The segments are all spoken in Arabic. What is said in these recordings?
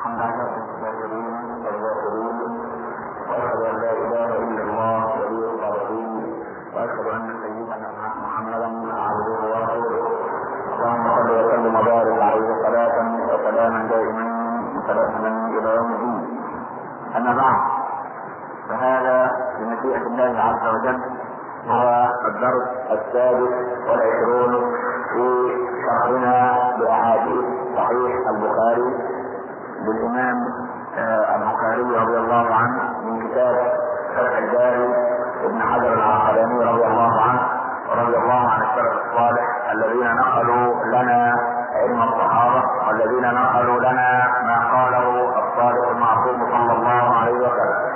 الحمد لله الشاكرين والذاكرين، واشهد ان لا اله الا الله ولي الصالحين، واشهد ان سيدنا محمدا عبده ورسوله. اللهم صل وسلم وبارك عليه صلاه وسلاما دائما متلازما الى يوم الدين. اما بعد، فهذا بمشيئه الله عز وجل هو الدرس 26 في شرحنا باحاديث صحيح البخاري للامام البخاري رضي الله عنه من كتاب فتح الباري ابن حجر العسقلاني رضي الله عنه ورضي الله عن السلف الصالح الذين نقلوا لنا علم الصحابه والذين نقلوا لنا ما قاله الصادق المعصوم صلى الله عليه وسلم.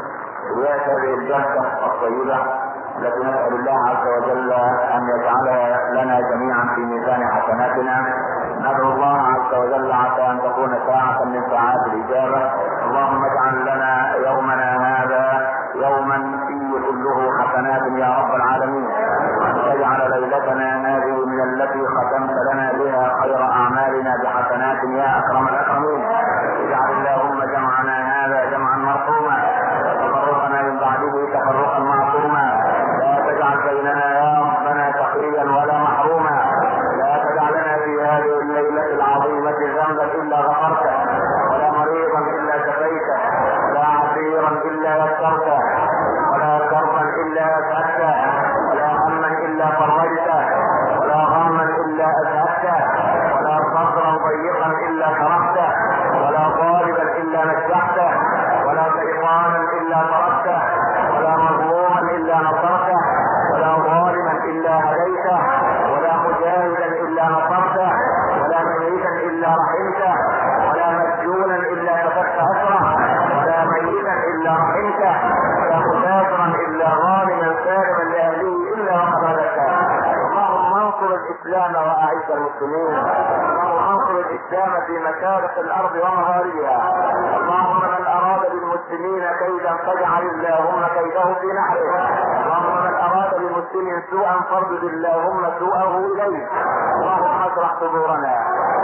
هذه الجلسه الطيبه التي نسأل الله عز وجل أن يجعلها لنا جميعا في ميزان حسناتنا. ندعو الله عز وجل عسى أن تكون ساعة من ساعات الإجابة. اللهم اجعل لنا يومنا هذا يوما فيه كله حسنات يا رب العالمين، وأن تجعل ليلتنا هذه من التي ختمت لنا بها خير أعمالنا بحسنات يا أكرم الأكرمين. اجعل اللهم جمعنا هذا جمعا مرحوما وتفرقنا من بعده تفرقا معصوما. تجعل بيننا يا ربنا تقيا ولا محروما. لا تجعلنا في هذه الليلة العظيمة ذنبا إلا غفرته، ولا مريضا إلا شفيته، ولا عسيرا إلا يسرته، ولا كربا إلا أذهبته، ولا هما إلا فرجته، ولا غما إلا أذهبته، ولا صدرا ضيقا إلا شرحته، ولا طالبا إلا نجحته، ولا شيطانا إلا طردته، ولا مظلوما إلا نصرته، ولا ظالما إلا هديته، ولا مجاهدا إلا نصرته، ولا ميتا إلا رحمته، ولا مسجونا إلا كفرت أسره، ولا ميتا إلا رحمته، ولا مسافرا إلا ظالما سالما لأهله إلا وقد هديته. اللهم انصر الإسلام وأعز المسلمين. اللهم انصر الإسلام في مشارق الأرض ومغاربها. اللهم من أراد بالمسلمين كيدا فاجعل اللهم كيده في نحره. اللهم من أراد بالمسلم سوءا فاردد اللهم سوءه إليه. اللهم اشرح صدورنا،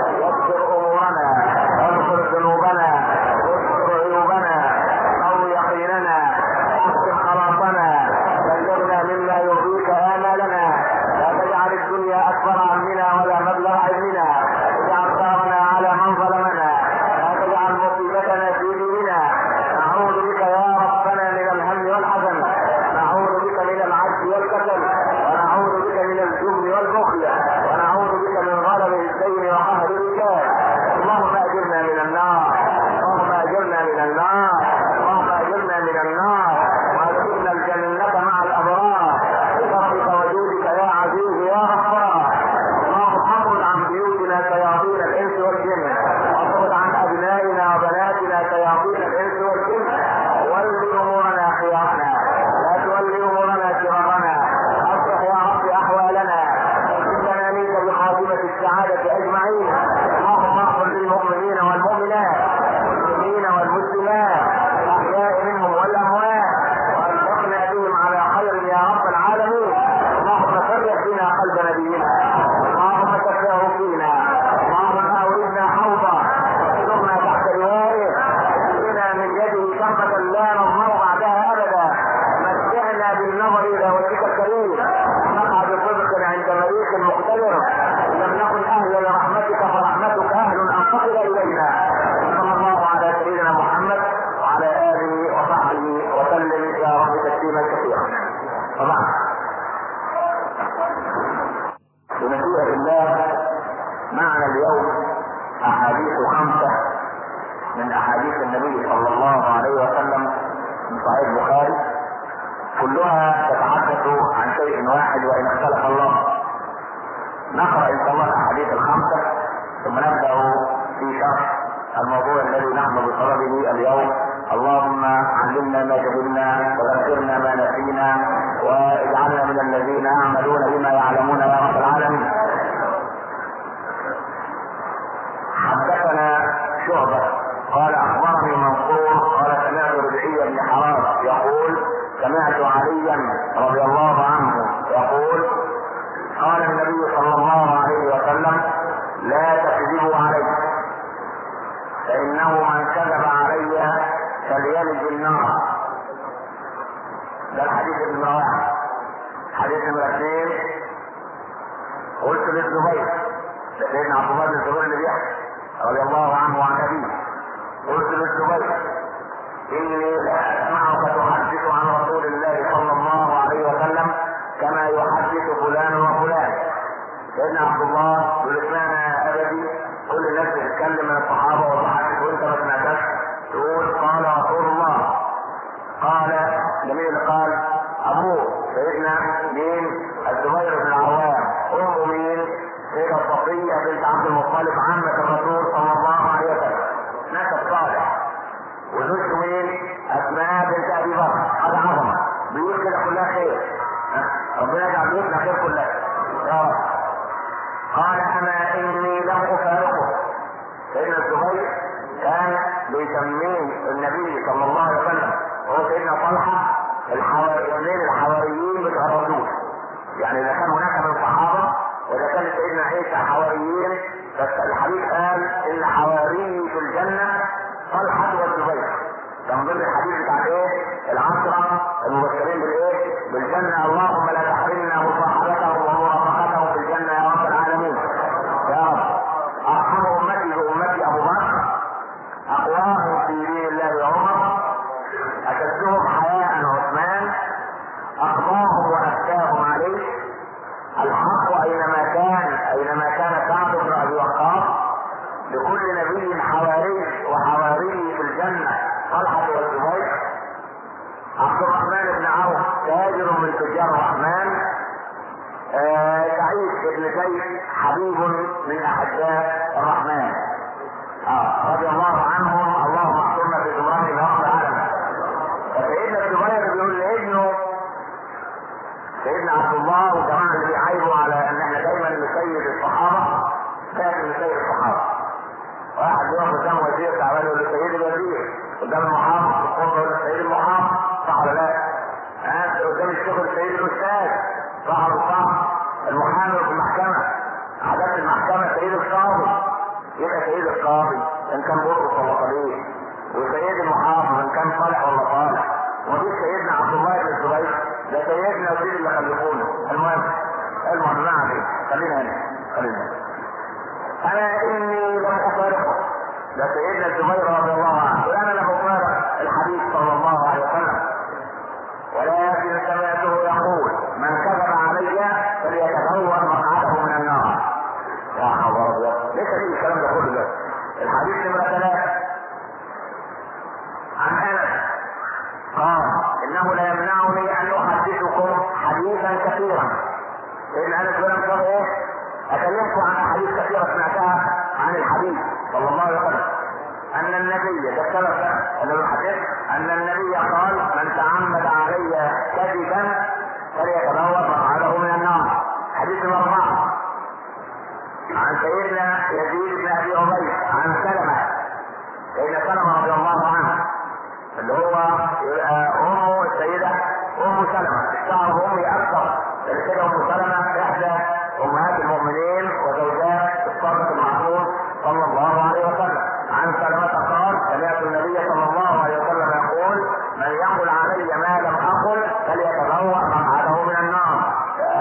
يسر أمورنا، اغفر ذنوبنا، واستر عيوبنا، قو يقيننا، احسن خلاصنا، بلغنا مما يرضيك آمالنا. لا تجعل الدنيا أكبر همنا ولا مبلغ علمنا. اجعل ثارنا على من ظلمنا. لا تجعل مصيبتنا في ديننا. نعوذ بك يا ربنا من الهم والحزن، نعوذ بك من العجز والكسل، ونعوذ بك من الجبن والبخل، ونعوذ بك من غلبة الدين وقهر الرجال. اللهم أجرنا من النار، اللهم أجرنا من النار، اللهم أجرنا من النار، وأدخلنا الجنة مع الأبرار بفضلك وجودك يا عزيز يا غفار. اللهم اخرج عن بيوتنا شياطين الإنس والجن، واخرج عن أبنائنا وبناتنا شياطين الإنس والجن. ولي أمورنا خيارنا، لا تولي أمورنا شرارنا. أصلح يا رب أحوالنا، وكلنا منك بخاتمة السعادة أجمعين. اللهم اغفر للمؤمنين والمؤمنات، والمسلمين والمسلمات، الأحياء منهم والأموات، وألحقنا بهم على خير يا رب العالمين. اللهم فرح بنا قلب نبينا، اللهم شفعه فينا، اللهم أوردنا حوضا، واحشرنا تحت لوائه، اسقنا من يده شربة لا نظمأ بعدها أبدا. متعنا بالنظر إلى وجهك الكريم، نقع بصدق عند مليك مقتدر. لم نكن أهلا لرحمتك فرحمتك أهل أن تصل إلينا. صلى الله على سيدنا محمد وعلى آله وصحبه وسلم يا رب تسليما كثيرا. طبعا بمشيئة الله معنا اليوم أحاديث 5 من أحاديث النبي صلى الله عليه وسلم من صحيح البخاري، كلها تتحدث عن شيء واحد وإن اختلف الله. نقرأ إن شاء الله الأحاديث 5 ثم نبدأ في شرح الموضوع الذي نحن بصدده اليوم. اللهم علمنا ما جهلنا وذكرنا ما نسينا، واجعلنا من الذين يعملون بما يعلمون يا رب العالمين. حدثنا شعبة قال أخبرني منصور قال سمعت ربيعي بن حرام يقول سمعت عليا رضي الله عنه يقول قال النبي صلى الله عليه وسلم لا تكذبوا علي فانه من كذب علي فليلج النار. ده الحديث ابن رواحه. حديث نمرة 2 قلت للزبير، ده سيدنا عبد الله بن الزبير اللي بيحكي رضي الله عنه وعن ابيه، قلت للزبير اني لاسمعك تحدث عن رسول الله صلى الله عليه وسلم كما يحدث فلان وفلان. سيدنا عبد الله يقول اسمعنا يا ابدي، كل الناس بتتكلم من الصحابه وتحدث وانت ما سمعتش، تقول قال رسول الله. قال جميل اللي قال ابوه سيدنا مين؟ الزبير بن العوام. امه مين؟ سيدة صفية بنت عبد المطلب عمة الرسول صلى الله عليه وسلم، نسب صالح. وزوجته مين؟ اسماء بنت ابي بكر. هذا عظمه، بيقول كده كلها خير، ربنا يجعل بيوتنا خير كلها يا رب. قال اما اني لم افارقه. سيدنا الزبير كان بيسميه النبي صلى الله عليه وسلم وهو سيدنا طلحه اثنين الحواريين بتوع الرسول. يعني اذا كان هناك من صحابه واذا كان سيدنا عيسى حواريين، فالحديث قال ان حواري في الجنه طلحه والزبير. ده من ضمن الحديث بتاع ايه؟ العشره المبشرين بالايه؟ بالجنه. اللهم لا تحرمنا مصاحبتهم ومرافقتهم في الجنه يا رب العالمين. يا رب ارحم امتي بامتي ابو بكر، اقواهم في دين الله عمر، اشدهم حياء عثمان، اقضاهم وافتاهم عليه، الحق اينما كان سعد بن ابي وقاص، لكل نبي حواري وحواري في الجنه طلحه والزبير، عبد الرحمن بن عوف تاجر من تجار الرحمن، سعيد بن زيد حبيب من احباء الرحمن. رضي الله عنهم، اللهم احفظنا في زمرهم الى رب العالمين. فسيدنا الزبير بيقول لابنه سيدنا عبد الله والجماعه اللي بيعايبوا على ان احنا دايما نسيد الصحابه، لازم نسيد الصحابه. واحد يقف قدام وزير تعبان يقول له سيد الوزير، قدام المحافظ في القرى يقول له سيد المحافظ، صح ولا لا؟ قدام الشغل سيد الاستاذ، صح ولا صح؟ المحامي في المحكمه، عادات المحكمه سيد القاضي، يبقى سيد القاضي ان كان بطرس ولا صليب، وسيد المحافظ ان كان صالح ولا صالح. ومفيش سيدنا عبد الله بن الزبير، ده سيدنا وسيد اللي خلفونا. المهم ما عليك، خلينا هنا. انا اني لم افارقه. ده سيدنا الزبير رضي الله عنه، وانا لم افارق الحديث صلى الله عليه وسلم، ولكن سمعته يقول من كذب علي فليتبوأ مقعده من النار. يا حول الله، ليس ليه الكلام ده كله؟ الحديث نمرة 3 عن انس قال انه لا يمنعني ان احدثكم حديثا كثيرا. لان انس بن مالك ايه؟ اكلمكم عن احاديث كثيره سمعتها عن الحديث صلى الله عليه وسلم ان النبي ده سبب انه الحديث ان النبي قال من تعمد علي كذبا فليتبوأ مقعده من النار. حديث 4 عن سيدنا يزيد بن ابي عبيد عن سيدنا سلمة رضي الله عنه، اللي هو امه السيده ام سلمة. اشتهر امي اكثر لان كده ام سلمة احدى امهات المؤمنين وزوجات الصادق المعصوم صلى الله عليه وسلم. عن سلمة قال سمعت النبي صلى الله عليه وسلم يقول من يقل علي ما لم اقل فليتبوأ مقعده من النار.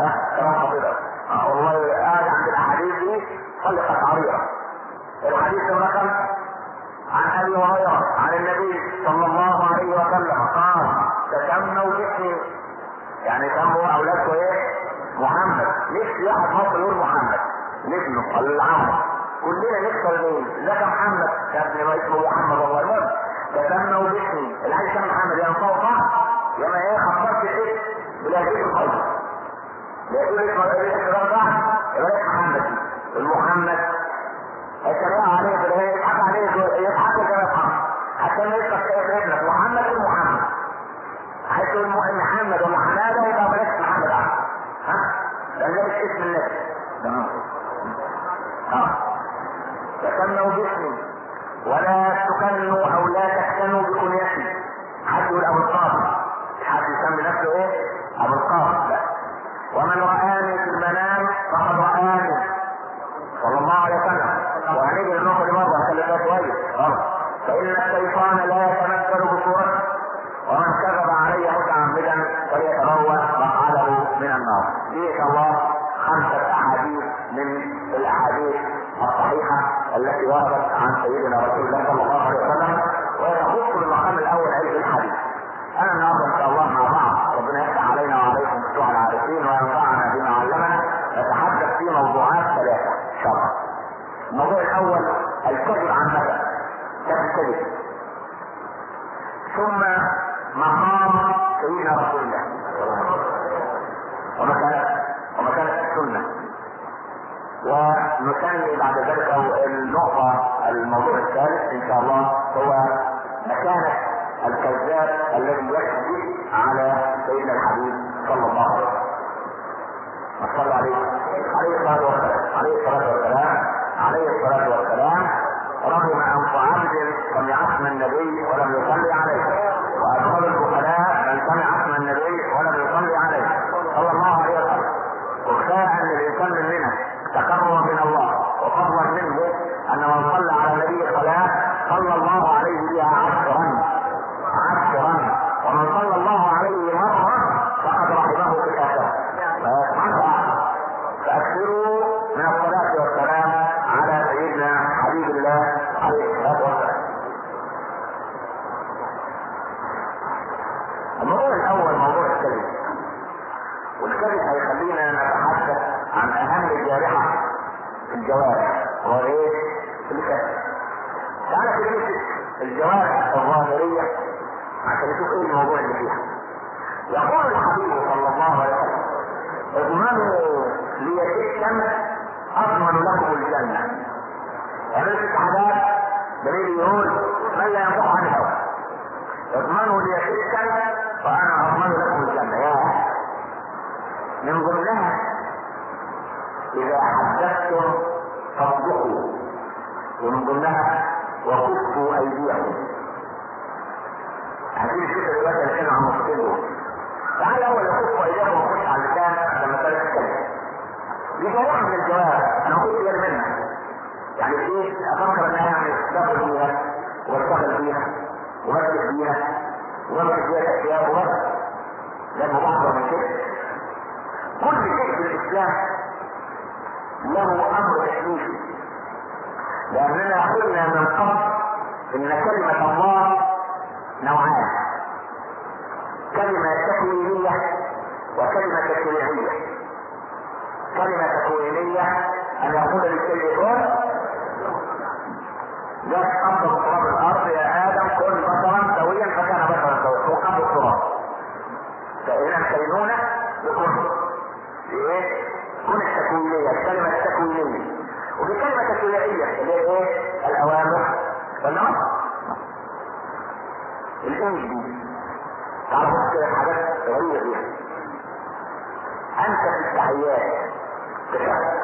والله قاعد عند الاحاديث دي خلقت عريضه. الحديث الرقم عن ابي هريره عن النبي صلى الله عليه وسلم قال تسموا باسمي، يعني سموا اولادكم ايه؟ محمد. نفسي واحد مصري يقول محمد لابنه ولا العم، كلنا نكسر مين؟ لك محمد يا ابني ما اسمه محمد. الله المهم تسموا باسمي، اللي عايز يسمى محمد يا صوت يا ما ايه خبرت ايه بلاقيه الخير، لا يقول اسمه صح يبقى محمد. المحمد الشريعه عليه بالايه؟ يضحك عليه، يضحكوا كما يضحك حتى ما يضحك كيف ابنك محمد ومحمد. عايز تقول محمد ولا حماده يبقى بلاش محمد عنه، لان ده مش اسم النبي. تمام. تسموا باسمي ولا تكنوا او لا تكتنوا بكنيتي. حد يقول ابو القاسم، حد يسمي نفسه ايه؟ ابو القاسم. لا. ومن رآني في المنام فقد رآني صلى الله عليه وسلم. وهنيجي للنقطة دي مرة هكلمها ده كويس غلط. فان الشيطان لا يتمثل بصورته، ومن كذب علي متعمدا فليتبوأ مقعده من النار. دي ان شاء الله 5 احاديث من الاحاديث الصحيحه التي وردت عن سيدنا رسول الله صلى الله عليه وسلم، ويخص المقام الاول علم الحديث. انا النهارده ان شاء الله مع بعض ربنا يفتح علينا وعليكم فتوح العارفين وينفعنا بما علمنا، نتحدث في موضوعات 3 ان شاء الله. الموضوع الاول الكذب عن مثل، الكذب، ثم مقام سيدنا رسول الله ومكانة السنة، ونسمي بعد ذلك النقطة الموضوع الثالث ان شاء الله هو مكانة الكذاب الذي يكذب على سيدنا الحبيب صلى الله عليه وسلم. صلى عليه الصلاة والسلام رغم أنف عبد سمع اسم النبي ولم يصلي عليه، وأدخل البخلاء من سمع اسم النبي ولم يصلي عليه صلى الله عليه وسلم. وكفاية أن الإنسان مننا تقرب من الله وفضلا منه أن من صلى على النبي صلاة صلى الله عليه بها 10، ومن صلى الله عليه مرة فقد رحمه في الآخرة. فأكثروا من الصلاة والسلام على سيدنا حبيب الله عليه الصلاة والسلام. الموضوع الأول موضوع الكذب، والكذب هيخلينا نتحدث عن أهم الجارحة في الجوارح، هو ايه؟ الكذب. تعالى كلمة الجوارح الظاهرية عشان نشوف ايه الموضوع اللي فيها. يقول الحبيب صلى الله عليه وسلم: اضمنوا لي الشمس اضمن لكم الجنة. يعني الاستعداد دليل يقول من لا ينطق عن الهوى، اضمنوا لي الشمس فانا اضمن لكم الجنة. يا من ضمنها اذا حدثتم فاصدقوا، ومن ضمنها وكفوا ايديكم. هذه الفكرة دلوقتي هنتكلم عن النقطتين دول. تعالى اول يكفوا ايديكم ونخش على اللسان لما مسألة الكلمة. دي جوارح من الجوارح انا قلت غير منها. يعني ايه افكر انها يعني دخل فيها واشتغل فيها ومسك فيها ومسك فيها اشياء وبس، لانه بعض من كده. كل شيء في الاسلام له امر تكليفي، لاننا قلنا من قبل ان كلمة الله نوعان: كلمة تكوينية وكلمة تشريعية. كلمة تكوينية ان يقول للشيء كن، جاء قبض تراب الارض يا ادم كن بشرا سويا فكان بشرا سويا، هو قبض التراب. فاذا الكينونة بكن ايه؟ كن التكوينية، الكلمة التكوينية. وفي كلمة تشريعية اللي هي ايه؟ الاوامر والنهي. الانجليزي تعرفوا كده حاجات غريبة فيها. انت في التحيات تشهد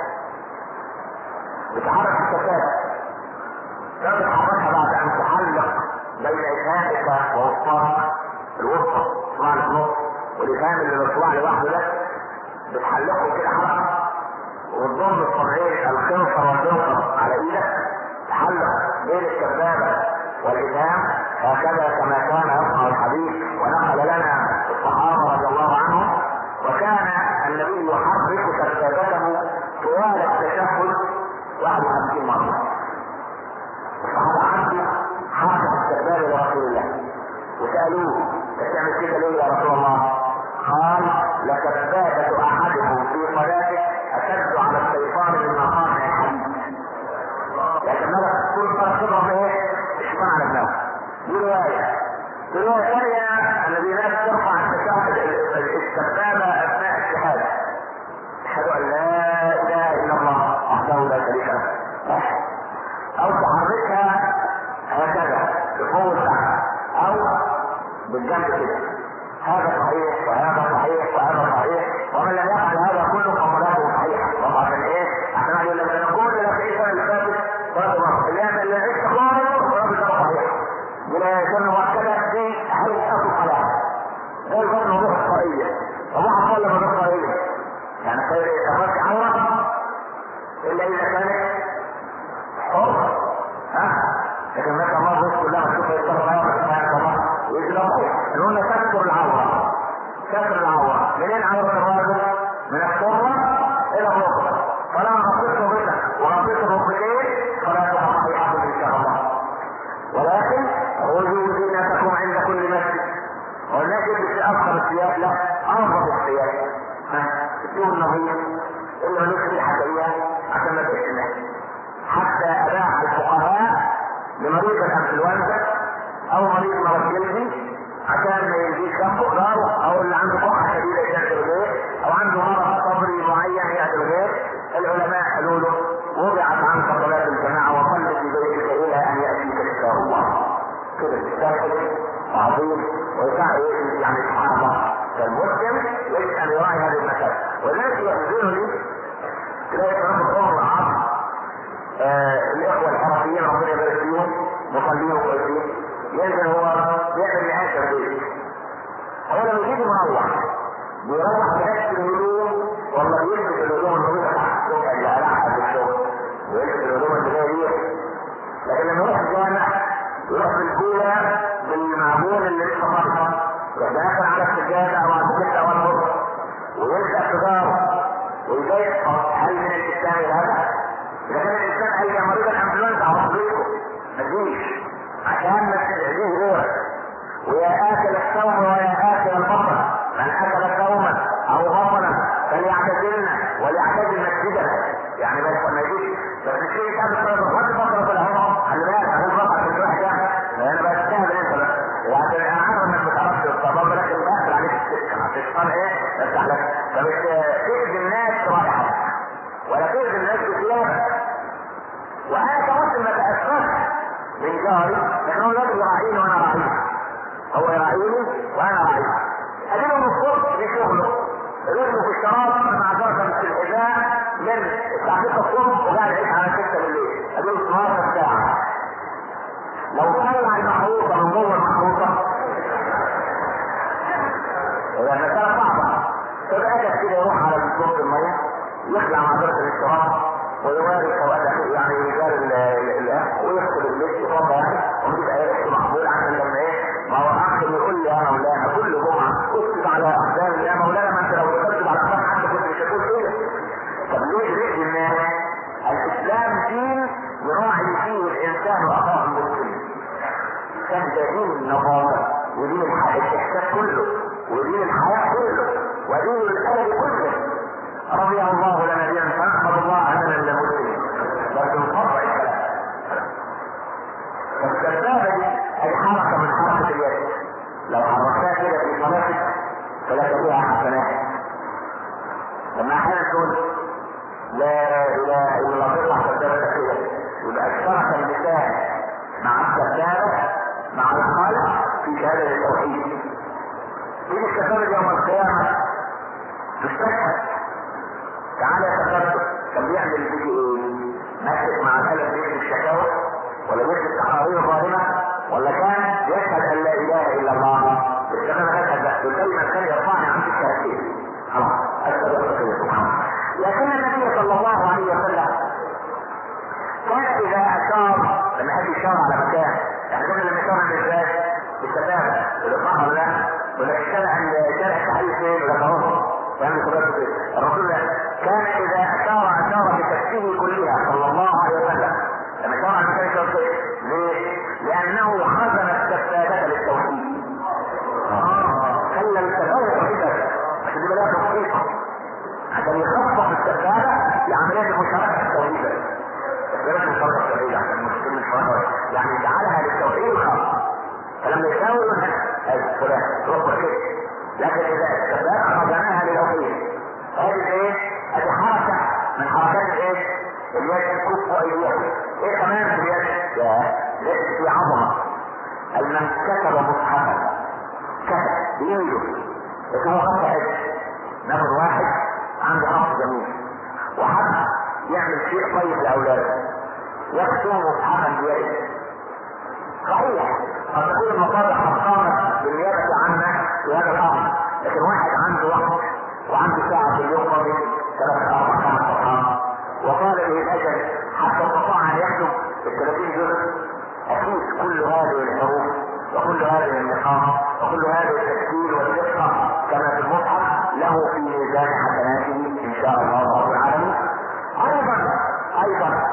بتحرك الشفاف، لا تتحركها بعد ان تحلق بين اسهامك ووسطاك الوسطى صباع النص، والاسهام اللي بالصباع لوحده ده بتحلقه كده حركه، وتضم الصبعين الخنصر والبنصر على ايدك، تحلق بين السبابه والاسهام هكذا كما كان يصنع الحبيب ونقل لنا الصحابه رضي الله عنهم. وكان النبي يحرك سبابته طوال التشهد 51 مره. الصحابه عنده حركه السبابه لرسول الله وسالوه: تعمل كده ليه يا رسول الله؟ قال: لسبابه احدكم في صلاته اشد على الشيطان من مقام الحديد. لكن ماذا تكون فرصتهم ايه؟ الشيطان على دماغه. دي روايه ثانيه الذي لا ترفع السبابه اثناء الشهاده: اشهد ان لا اله الا الله وحده لا شريك له، او تحركها هكذا بقوه او بالجنب كده. هذا صحيح وهذا صحيح وهذا صحيح، ومن لم يفعل هذا كله فصلاته صحيحه. طبعا ايه؟ عشان يقول لك انا كل اللي في السنه اللي فاتت صلاه الله اللي يعمل اللي عشت خالص صلاته صحيحه. ولا يكون مؤكده في هيئه الصلاه. ده الفرق موضوع الصلاه. طبعا صلى موضوع الصلاه يعني خير يتفرج عوره الا اذا كانت حر لكن مثلا الله الناس كلها تشوف الله يقولون تكسر العورة. كسر العورة منين؟ عورة الراجل من السرة الى الركبة، فلا غطيت ركبتك وغطيت الركبتين فلا تغطي احد ان شاء الله. ولكن خذوا زينتكم عند كل مسجد. والناس اللي في اخر الثياب لا انظف الثياب، تكون نظيف الا نخلي حتى عشان ما تشتمه. حتى اباح الفقهاء لمريض الانفلونزا او مريض مرض جلدي عشان ما يجيش جنبه نار، او اللي عنده قرحه شديده يشد الغير، او عنده مرض صدري معين يعد الغير، العلماء قالوا له وضعت عنك صلاه الجماعه وصل في بيتك الى ان ياتيك شفاء الله. كده تستاهل عظيم ويساعد يعني سبحان الله. فالمسلم يجب ان يراعي هذه المسائل. ولذلك يحزنني لي تلاقي كلام الظهر والعصر الاخوه الحرفيين ربنا يبارك فيهم مصلين وكويسين، ينزل هو يعمل معاك البيت، هو لما يجيب مروح بيروح بنفس الهدوم والله يلبس الهدوم النظيفه تحت الصبح اللي قلعها في الشغل ويلبس الهدوم اللي فيها ريح. لكن لما يروح الجامع يروح بالكولا بالمعجون اللي لسه فرصه يدخل على السجاده او على الكتله او البرد ويلبس سيجاره ويضيق. هل من الاسلام هذا؟ اذا كان الانسان اي مريض الانفلونزا او صديقه ما تجيش عشان ما تدعيه غيرك. ويا اكل الثوم ويا اكل البطن من اكل ثوما او بطنا فليعتزلنا وليعتزل مسجدنا. يعني ما يجيش بس الشيء هذا الصلاه في الهواء خلي بالك هذا الرفع في الواحد ده انا بستهبل انت بس. يعني انا عارف انك بتعرفش الصلاه لكن بقفل عليك السكه هتشتغل ايه افتح لك. فمش تاذي الناس رائحتك ولا تاذي الناس بثيابك. وانا كمسلم ما تاثرش من جاري لانه لازم يراعيني وانا راعيه، هو يراعيني وانا راعيه. اجيبه من الصبح في شغله رجله في الشراب مع درجه في الحذاء من الساعه 6 الصبح وقاعد يعيش على 6 بالليل، اجيبه 12 ساعه. لو طلع المحروسه من جوه المحروسه هي مساله صعبه. تبقى كده يروح على صوت الميه يخلع مع درجه الشراب ويواري سواء يعني رجال الاخ ويدخل الليل يفضل يعني ويبقى يحكي مقبول عشان لما ايه ما هو اخ يقول لي يا مولانا كل جمعه اكتب على اقدام يا مولانا ما انت لو كتبت على اقدام حد كنت مش هتقول كده. طب ليه رئي الناس؟ الاسلام دين يراعي فيه الانسان واخاه المسلم. كان دين النظافه ودين الاحساس كله ودين الحياه كله ودين الادب كله. رضي الله لنا دينا فنحمد الله اننا لمسلمين لكن الفرق الكلام. فالسبابه دي هي حركه من حركه اليد، لو حركتها كده في صلاتك فلا فيها حسنات. لما احيانا تقول لا اله الا الله تطلع سبابه كده يبقى اشترك اللسان مع السبابه مع القلب في شهاده التوحيد. تيجي السبابه يوم القيامه تستشهد. تعالى يتفرد كان بيعمل فيه ايه؟ ماسك مع القلم بيكتب الشكاوى ولا بيكتب تقارير ظالمه ولا كان يشهد ان لا اله الا الله؟ بالكلمه هكذا بالكلمه كان يرفعني عن الترتيب خلاص استغفر الله. لكن النبي صلى الله عليه وسلم كان اذا اشار لما حد يشار على مكان يعني كان لما يشار عند ازاي؟ بالسبابه بالاصابه لا ولا الشارع عند شارع التحرير فين ولا خلاص يعني الرسول كان اذا اشار بكفه كلها صلى الله عليه وسلم لما اشار على مكان التوحيد. ليه؟ لانه خزن السبابه للتوحيد. خلى السبابه توحيدا عشان يبقى لها تخصيص عشان يخصص السبابه لعمليه المشاركه التوحيده. السبابه المشاركه التوحيده عشان المسلمين الفرق يعني جعلها للتوحيد الخاص. فلما يساوي هذا فلان ربما كده. لكن اذا السبابه خزناها للتوحيد هذه ايه؟ هذه حركه من حركات الايه؟ اليد الكف وايديهم. ايه كمان في اليد؟ ليست في عظمه. المن كتب مصحفا كتب بايده لكن هو خط حج. ناخد واحد عنده خط جميل وحد يعمل شيء طيب لاولاده يكتب مصحفا بيده. صحيح قد تكون المصالح خطامه بالنيابه عنا في هذا الامر، لكن واحد عنده وقت وعنده ساعه في اليوم فاضي 3 4 5 صفحات وطال به الاجل حتى استطاع ان يكتب ال 30 جزء. اكيد هذه الحروف وكل هذه النقاط وكل هذا التشكيل والدقة كما في المصحف له في ميزان حسناته ان شاء الله رب العالمين. ايضا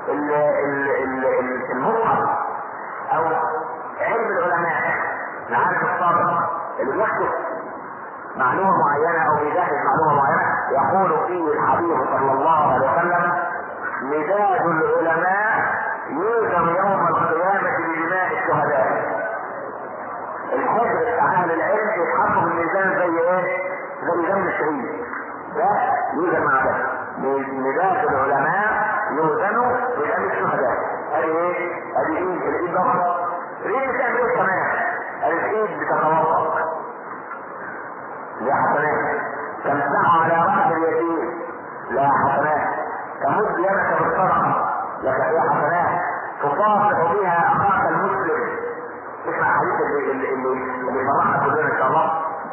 المصحف او علم العلماء العالم الصادق اللي بيحدث معلومة معينة او بيجهز معلومة معينة يقول فيه الحبيب صلى الله عليه وسلم: مداد العلماء يوزن يوم القيامة بدماء الشهداء. الحجر بتاع اهل العلم يتحطوا في الميزان زي ايه؟ زي دم الشهيد. ده يوزن مع ده. مداد العلماء يوزنوا بدم الشهداء. ادي ايه؟ ادي ايد، الايد ضغط. الايد بتعمل ايه كمان؟ الايد بتتوقف. لا حسنات. تمسح على رأس اليتيم، لا حسنات. تمد يدك بالصدقة، لك فيها حسنات. تصافح بها اخاك المسلم. اسمع الحديث اللي شرحنا كلنا ان شاء الله.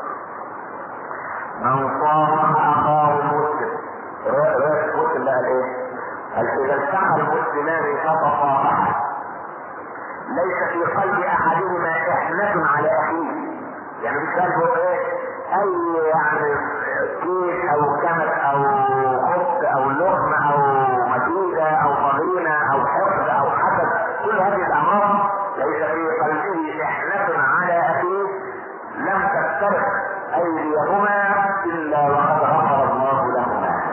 من صافح اخاه المسلم، رواية مسلم بقى الايه؟ اذا التقى المسلمان فتصافحا ليس في قلب احدهما احنة على اخيه. يعني مش قلبه ايه؟ اي يعني كيس او كمس او خبز او لقمة او مديدة او فضينة او حقد او حسد، كل هذه الامراض ليس في قلبه احنة على اخيه لم تفترق ايديهما الا وقد غفر الله لهما.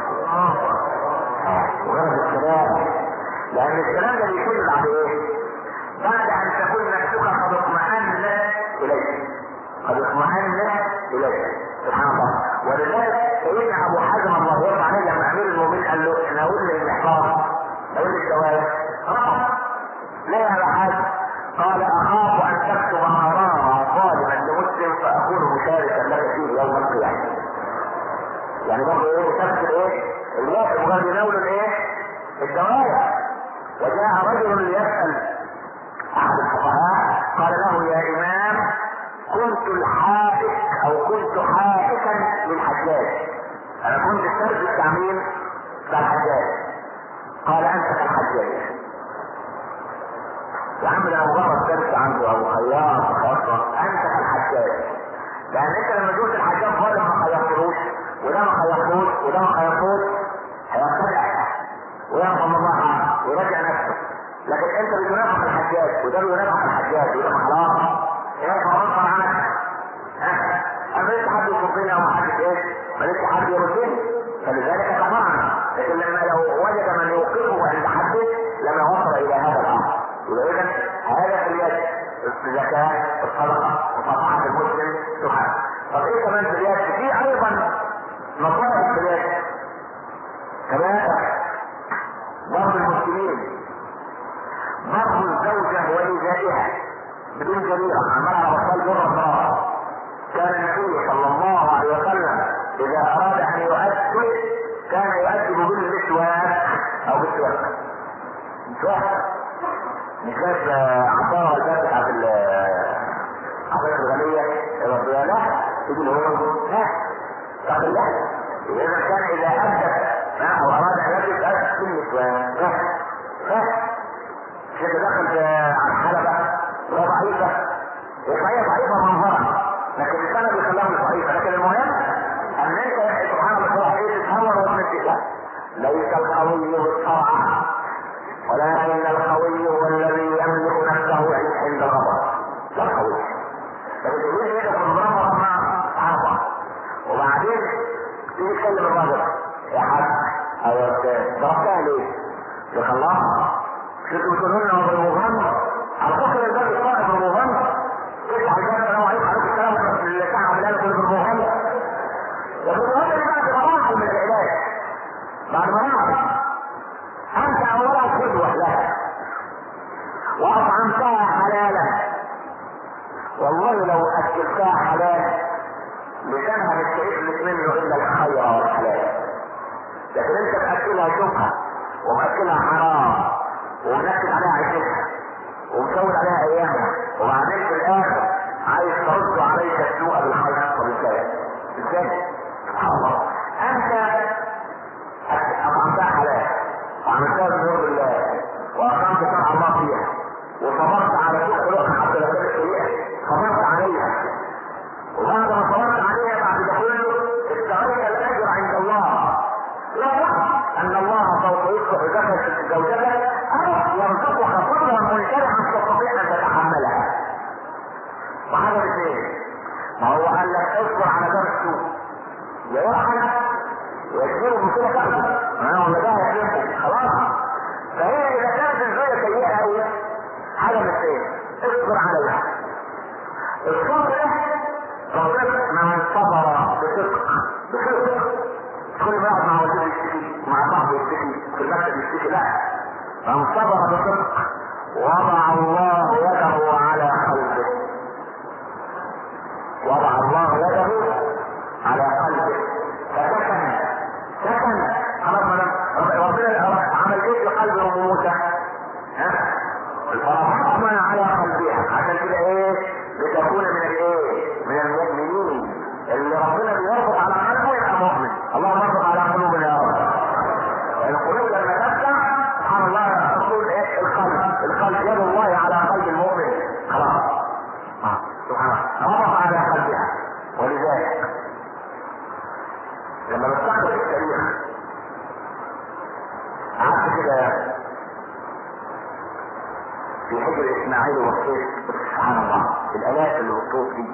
وغرض الكلام لان الكلام ده بيدل على ايه؟ بعد ان تكون نفسك قد اطمأنت اليه، قد اطمأنت اليه، سبحان الله. ولذلك سيدنا ابو حازم الله يرضى عليه لما امير المؤمنين قال له ناول لي المحراب، ناول لي الجواز، رفض. لا يا ابو حازم، قال اخاف ان تكتب حراما ظالما لمسلم فاكون مشاركا لك فيه يوم القيامه. يعني برضه ايه؟ تفسر ايه؟ الواجب قال يناول الايه؟ الجواز. وجاء رجل يسأل احد الفقهاء قال له: يا امام، كنت الحائك او كنت حائكا للحجاج، انا كنت السرد بتاع مين؟ بتاع الحجاج. قال: انت كالحجاج. يا عم ده مجرد درس عنده او خياط انت كالحجاج. لان انت لما تقول الحجاج ظالم ما خيطتلوش وده ما خيطتلوش وده ما خيطتلوش هيخدع ويرحم الله عنه ويراجع نفسه. لكن انت بتنافق الحجاج وده بينافق الحجاج وده خلاص ايه فرنصر عنك. انا لسه حد يصدني او حد ايه؟ ما لسه حد يردني، فلذلك كفرنا. لكن لما لو وجد من يوقفه عند حده لما وصل الى هذا الامر. اذا هذا في اليد الزكاة، الصدقة، وصفحة المسلم سبحانه. طب ايه كمان في اليد؟ في ايضا مصائب في اليد كمان ضرب المسلمين، ضرب الزوجة وإيذائها بدون جريرة. عملها رسول جرة صراحة. كان النبي صلى الله عليه وسلم إذا أراد أن يؤدب كان يؤدب بالمسواك أو بالسواك. مش بس عطاها الفتحة في العطايا الغنية الرضية، لا تقول هو لا تقل الله. إذا كان إذا أدب أو أراد أن يدب بالمسواك كيف دخل على الحلبة وهي ضعيفة، وهي ضعيفة منظرا لكن السنة بيخليها ضعيفة. لكن المهم ان انت سبحان الله تروح ايه تتهور وتنسى. ليس القوي بالطاعة ولكن القوي هو الذي يملك نفسه عند الغضب. لا القوي لكن تقول ايه ده في الغضب مع صحابة وبعدين تيجي تكلم الرجل يا حاج او يا استاذ ضربتها ليه؟ لك الله شفتوا بتقولون بالمغنى على فكرة الباب الصائب بالمغنى تسعى الجنة لو عليك عليك الكلام اللي ساعة بلالك بالمغنى. والمغنى اللي بعد مراحل من العلاج بعد مراحل انت اولا قدوة لها واطعمتها حلالا. والله لو اكلتها حلال لسانها مش هيفلت منه الا الخير والحلال. لكن انت تاكلها شبهة ومأكلها حرام ومنكد عليها عيشتها ومسود عليها ايامها وبعدين في الاخر عايز ترد عليك السوء بالخير وبالخير. ازاي؟ سبحان الله. انت اطعمتها حلال وعملتها بنور الله واقامت شرع الله فيها وصبرت على سوء حاجه يجيبوا من كده تاخده ولا ده هيجيبه خلاص. فهي اذا كانت الزوجه سيئه قوي حاجه من الاثنين، اصبر عليها. الصبر ده ربنا من صبر بصدق كل ما يقعد مع والده يشتكي مع صاحبه يشتكي في المكتب يشتكي، لا، من صبر بصدق وضع الله يده على قلبه، وضع الله يده على قلبه فسكن خلاص. ربنا عمل ايه في قلب ام موسى؟ فربطنا على قلبها عشان كده ايه؟ لتكون من الايه؟ من المؤمنين اللي ربنا بيربط على قلبه يبقى مؤمن. اللهم اربط على قلوبنا يا رب. القلوب لما تفتح سبحان الله تقول ايه؟ القلب يد الله على قلب المؤمن خلاص. سبحان الله ربط على قلبها. ولذلك لما بستعمل في التاريخ قعدت كده في حجر اسماعيل والصيف، سبحان الله الالاف اللي بالصوت دي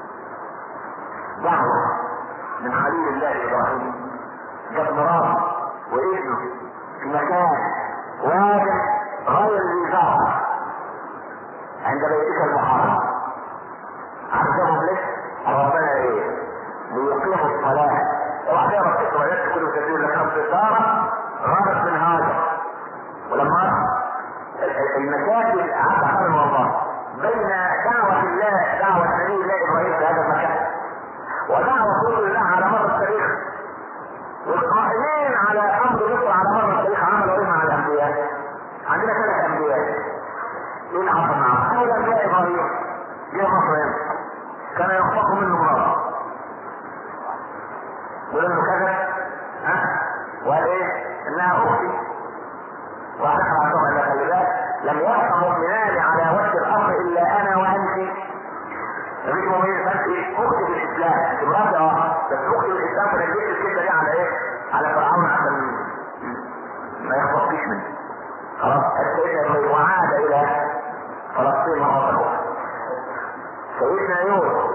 دعوة من خليل الله ابراهيم جاب مراته وابنه في مكان واجب غير الوزارة عند بيتك المحرم. عرضهم لك ربنا ايه؟ ليقيموا الصلاة. اوعى تقرا في الروايات كله كثير لك خمس سارة غارت من هذا. ولما المساجد قعدت حرم الله بين دعوة الله دعوة نبي الله ابراهيم في هذا المكان ودعوة رسول الله على مر التاريخ، والقائمين على امر مصر على مر التاريخ عملوا ايه مع الانبياء؟ عندنا 3 انبياء. ايه اللي حصل معهم؟ اول انبياء ابراهيم جه مصر هنا كان يخطفوا منه مراته ولانه كذب وقال ايه؟ انها اختي وأحد عندهم أن خلي بالك لم يبقى مؤمنان على وجه الأمر إلا أنا وأنت. مفيش مؤمنين فأنت أختي في الإسلام امرأة بس أختي في الإسلام فنجيت الكلمة دي على إيه؟ على فرعون عشان ما يخطفيش منه. خلاص السيدنا وعاد إلى فلسطين مرة أخرى. سيدنا يوسف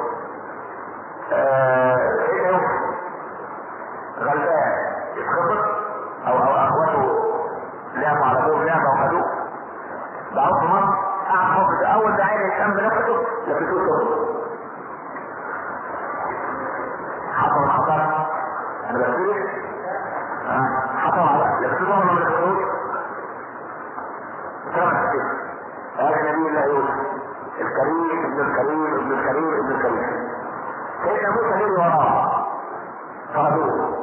غلبان يتخبط أو أخوته لعبوا على دور لعبة وخدوه دعوه في مصر قعد خبط اول دعاية يتأم بنفسه لفتوه صغر حصل الخطر. انا بسيرك حصل على لفتوه صغر ولا لفتوه كما تسير هذا نبي الله يوسف الكريم ابن الكريم ابن الكريم ابن الكريم. سيدنا موسى جري وراه طردوه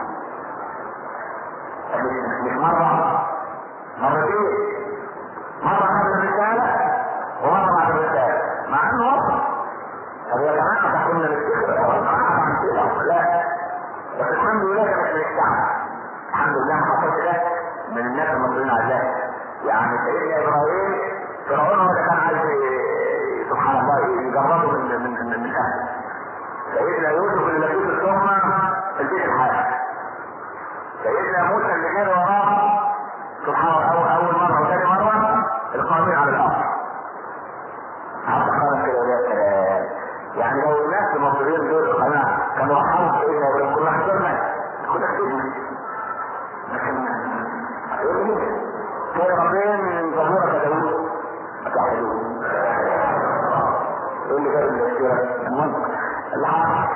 مش مرتين، مرة قبل الرسالة ومرة بعد الرسالة مع انه وصل. طب يا جماعة ده كنا نفتكر لا، بس الحمد لله ده مش الشعب. الحمد لله ما حصلش ده من الناس المصريين على الله. يعني سيدنا ابراهيم فرعون هو اللي كان عايز سبحان الله يجربه من اهله. سيدنا يوسف اللي لقيته التهمة في البيت الحاكم. سيدنا موسى اللي كان وراه سبحان الله اول مرة وثاني مرة القائمين على الارض. حتى خلق كده يعني لو الناس المصريين دول القناة كانوا رحموا سيدنا ابراهيم كل واحد كلمة كنا كتبنا لكن يقول لي كي ربين ظهورك داود اتعبدون يقول لي كده الاختيار المنطق اللي حصل.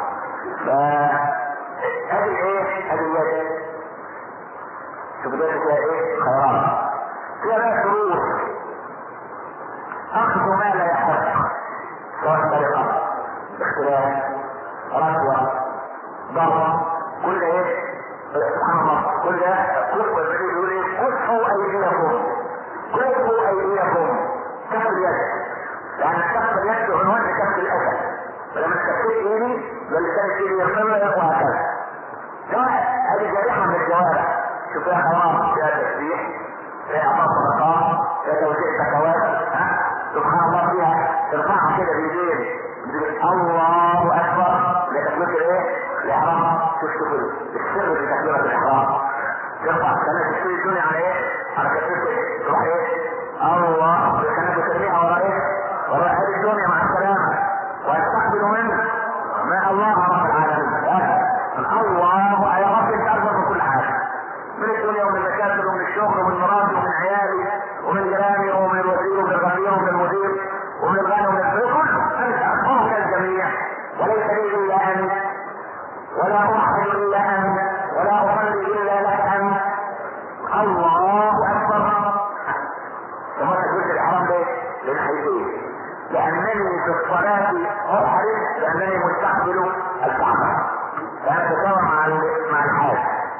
فهذه ايه؟ هذه الوجه شوف ده فيها ايه؟ خيرات فيها بقى شروط اخذ ما لا يحق سواء طريقة اختلاف رشوة ضرب كل ايه؟ سبحان الله كل ده كفوا النبي يقول ايه؟ كفوا ايديكم كفوا ايديكم كف اليد لان كف اليد عنوان لكف الاسد فلما تكفيت ايدي للسان ايدي يغفر وهكذا. هذه جارحة من الجوارح شوف فيها حرام فيها تسبيح فيها اعطاء صدقات فيها توزيع زكوات سبحان الله فيها ترفعها كده بايدين الله اكبر لتكبير ايه؟ الاحرام. شوف السر في تكبيرة الاحرام ترفع كانت تشتري الدنيا على ايه؟ على كتفك تروح ايه؟ الله كانت ترميها ورا ايه؟ ورا هذه الدنيا مع السلامة ويستقبل منه ما الله رب العالمين الله ناحيتين، لانني في الصلاة احرم لانني مستقبل الكعبة، فانا اتساوى مع الحاج.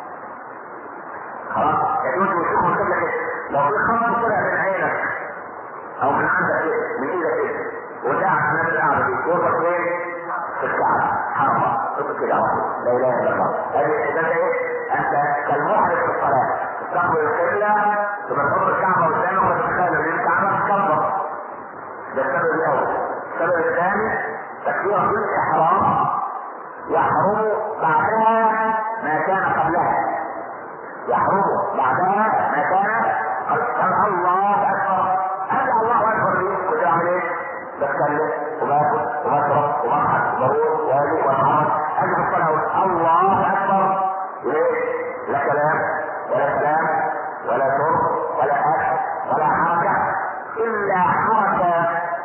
خلاص يجوز يشوفوا كده كده، لو في خط طلع من عينك او من عندك كده من ايدك كده وقاعد على نفس القعده دي قربك فين؟ في الكعبه حرام تقول كده لا اله الا الله. ده ايه؟ انت كالمحرم في الصلاه تستقبل القبله تبقى تحط الكعبه قدامك وتتخيل ان الكعبه تكبر. ده السبب الاول. السبب الثاني تكبيره الاحرام يحرم بعدها ما كان قبلها، يحرم بعدها ما كان قال الله اكبر. هذا الله اكبر ليه؟ كنت اعمل ايه؟ بتكلم وباكل وبشرب وبضحك وبروح واجي واتحرك، اجي في الصلاه الله اكبر. ليه؟ لا كلام ولا كلام ولا شرب ولا اكل ولا حركه الا حركه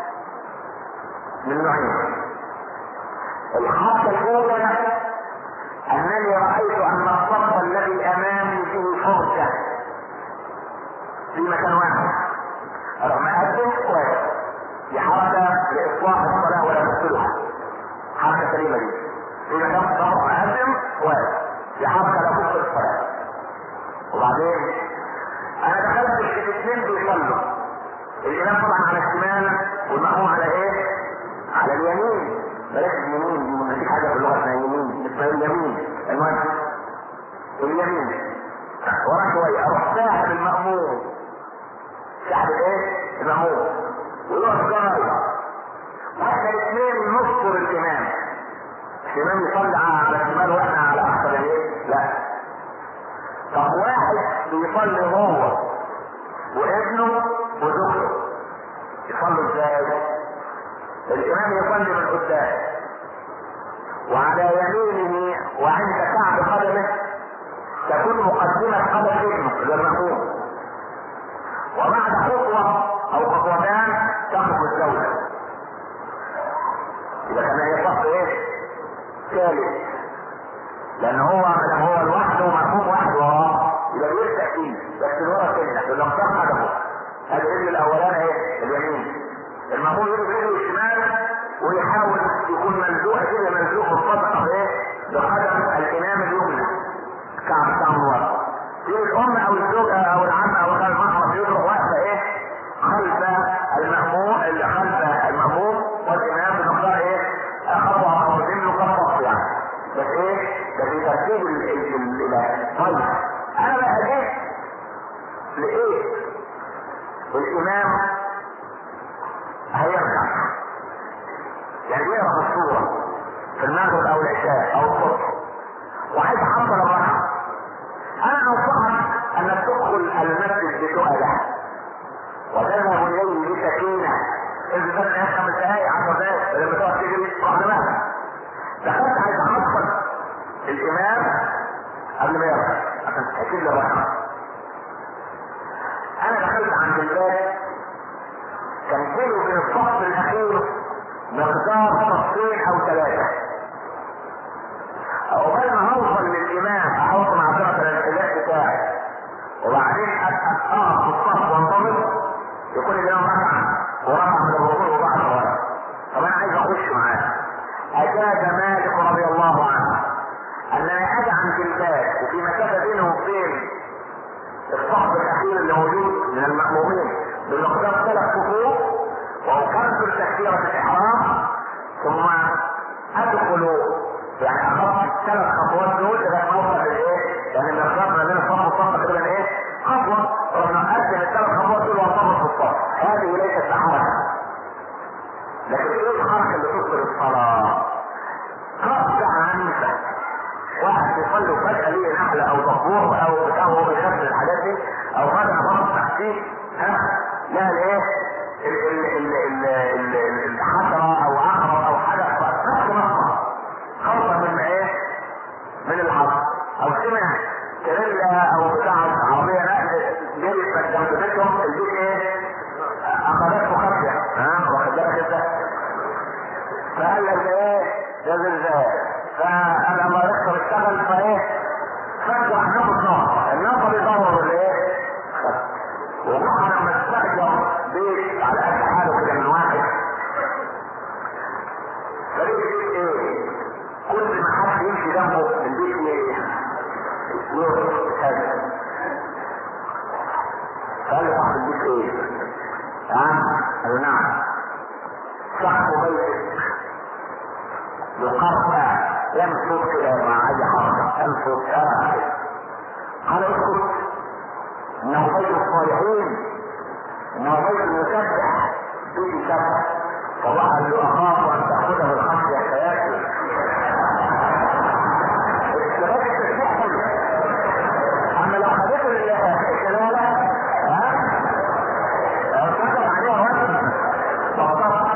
من نوعين. الحركه الاولى انني رايت ان الصف الذي امامي فيه فرجه في مكان واحد، رغم اقدم كويس، دي حركه لاصلاح الصلاه ولا تفسدها، حركه سليمه دي في مكان صف اقدم كويس، دي حركه لا تفسد الصلاه. وبعدين انا دخلت الاثنين بيصلوا، الامام طبعا على الشمال والمأموم على ايه؟ على اليمين. بلاش اليمين دي مفيش حاجه في اللغه اسمها يمين، اسمها اليمين. المهم اليمين ورا شويه اروح ساحب المأموم، ساحب ايه؟ المأموم ويقف جاري، واحنا الاثنين نذكر الامام. الامام يصلي على الشمال واحنا على احسن الايه؟ لا. طب واحد بيصلي هو وابنه وزوجته يصلوا ازاي؟ الامام يصلي من قدام وعلى يمينه وعند كعب قدمه تكون مقدمة قدم ابنه للمأموم، وبعد خطوة او خطوتان تخرج الزوجة. اذا كان هي ايه؟ ثالث، لان هو لوحده ومأموم واحد وراه يبقى بيرجع فيه، بس الورا كده لو اختار قدمه هذا الرجل الاولاني ايه؟ اليمين. المأموم يجي برجله الشمال ويحاول يكون ملزوق كده، ملزوق الصدقه بايه؟ بقدم الامام اليمنى كعب بتاع الورا. يجي الام او الزوجه او العم او المحرم يروح واقفه ايه؟ خلف المأموم والامام بمقدار ايه؟ خطوه او له كفر يعني، بس ايه؟ ده في ترتيب الاله. طيب انا بقى جيت لقيت الامام هيرجع يعني يقرا الصوره في المغرب او العشاء او الصبح وعايز احصل الركعه. انا انصحك انك تدخل المسجد بسؤاله وتذهب اليه بسكينه، اذا كان 5 دقائق 10 دقائق لما تقعد تجري روح دماغك. دخلت عايز احصل الامام قبل ما يرجع عشان تحكي لي الركعه. انا دخلت عند الباب كان بينه وبين الصف الاخير مقدار صفين او 3. عقبال ما هوصل للامام احط معذره الالتزام بتاعي وبعدين اقف في الصف وانتظر يكون الامام ركع من الركوع وبعد ورا. طب انا عايز اخش معاه. اجاز مالك رضي الله عنه ان انا اجي عند الباب وفي مسافه بينه وبين الصف الاخير اللي موجود من المأمومين بمقدار 3 صفوف واكمل تكبيرة الاحرام ثم ادخل يعني اخذت 3 خطوات دول لغايه ما اوصل للايه؟ يعني المقدار ما بين الصف والصف تقريبا ايه؟ خطوه، ولما اقدم ال3 خطوات دول وانتظر في الصف. هذه ليست بحركه، لكن ايه الحركه اللي تبطل الصلاه؟ قطع عنك واحد يصلي فجأة ليه نحلة او ضفور او بتاع وهو بيخبز الحاجات دي او فجأة ضغط تحتيه لا الايه الحشرة او عقرب او حاجة نفس مصر خوفا من ايه؟ من الحظ او سمع تريلا او بتاع عربية نقل جريت جنب بيتهم البيت ايه؟ اخذته خفية واخد بالك انت؟ فقال لك ايه؟ ده زلزال. فقال لما يخسر اشتغل فايه؟ فجأة نقص النقطة بيدور الايه؟ وبقى لما استخدم بيت على قد حاله كده من واحد، فريق البيت ايه؟ كل ما حد يمشي جنبه البيت يروح هذا. قال صاحب البيت ايه؟ قالوا نعم. صاحب بيتك يقرأ يمسك كده مع اي حركة يمسك قال اسكت، انه بيت الصالحين، انه بيت يسبح بيت يسبح. فالله قال له اخاف ان تاخذه الخشيه فياتي. الشباب التسبيح اما لو خدته الجلاله كتب عليها وزن فقط.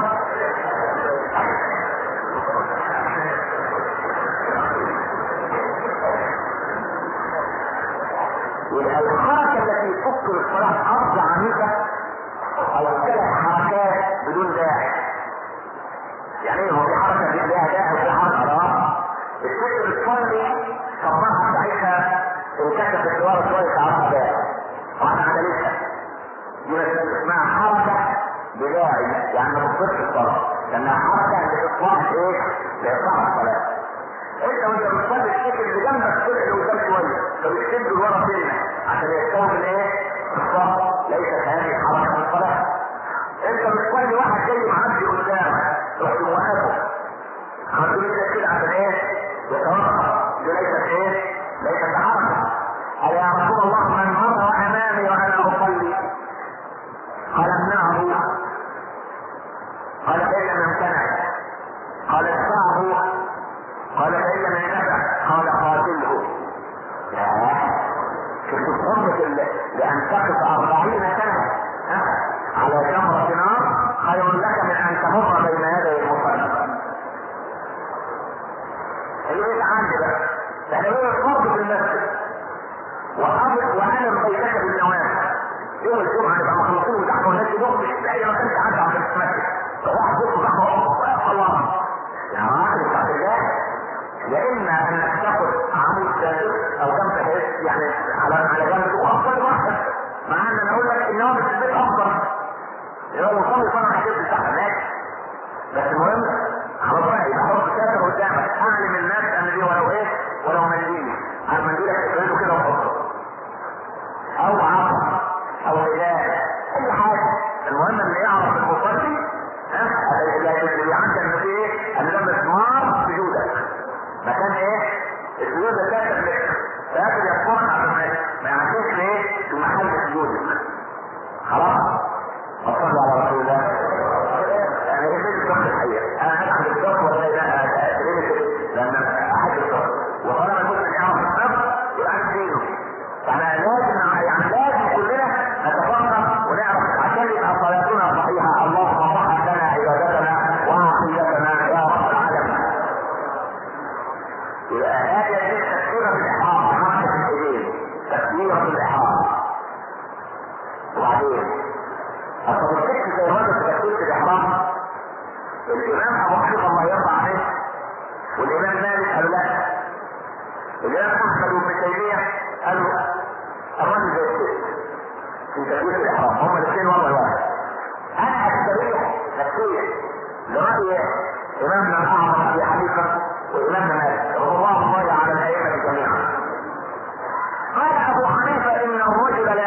الحركه التي تفكر الصلاه قبض عنيفه او 3 حركات بدون داعي. يعني هو في حركه لها داعي وفي حركه لا. الست بتصلي صباحها بتاعتها انكشفت لورا شويه تعرفها داعي واحنا عدلتها دي اسمها حركه بداعي، يعني ما تفكرش الصلاه لانها حركه لاصلاح ايه؟ لاصلاح الصلاه. انت وانت بتصلي الشكل اللي جنبك كده اللي قدام شويه فبتشد لورا سنه عشان يستوعب الايه؟ الصلاه. ليست هذه حركه في الصلاه. انت بتصلي واحد جاي معدي قدامك رحت موقفه عملت له كده عشان ايه؟ يتوقف. دي ليست ايه؟ ليست حركه. قال يا رسول الله من مر امامي وانا اصلي؟ قال امنعه. قال فإن لم يمتنع. قال ادفعه. قال فإن لم ينفع. قال قاتله. شفت الحرمة لأن تقف 40 سنة على جمرة نار خير لك من أن تمر بين يدي المصلي. اللي عندي بقى احنا بنقول الفرض في المسجد وأنا بيتك بالنوافل. يوم الجمعة نبقى مخلصين وتحت الناس يدوم مش في أي مكان تعدى على المسجد. فواحد يدخل ضحوه الله يا راجل بتاعت الله. يا اما انك تاخد عمود سادس او جنب حيث يعني على جنب وافضل واحد، مع ان انا اقول لك ان هو في البيت افضل يبقى مصلي فرع حديث بتاع هناك. بس المهم خلاص بقى يبقى حط ساتر قدامك اعلم الناس ان دي ولو ايه ولو منديل على منديلك تقول كده وحطه او عصا او رجال اي حاجه. المهم ان يعرف المصلي اللي عندك ان في ايه؟ ان ده مسمار سجودك مكان ايه؟ السجود ده تاكل يكون عشان ما يعطيش ايه؟ في محل سجودك. خلاص؟ وصلوا على رسول الله. يعني ايه في الصف الحقيقة؟ انا هدخل الصف ولا لا لان احد الصف وطالما المسلم يعرف الصف يبقى عن دينه. فاحنا لازم كلنا نتفقه ونعرف عشان يبقى صلاتنا صحيحة. اللهم صحح لنا عبادتنا وعقيدتنا يا رب العالمين. يبقى هذه تكبيرة الإحرام حركة الإيدين تكبيرة الإحرام. وبعدين أصل الفكر زي ما في تكبيرة الإحرام الإمام أبو حنيفة الله يرضى عليه والإمام مالك قالوا لا. الإمام أحمد بن تيمية قالوا الرجل زي الست في تكبيرة الإحرام هما الاثنين والله واحد. أنا أكثرية نفسية لرأي إمامنا الأعظم أبي حنيفة وإمامنا مالك رضي الله على الأئمة جميعا. قال أبو حنيفة إن الرجل لا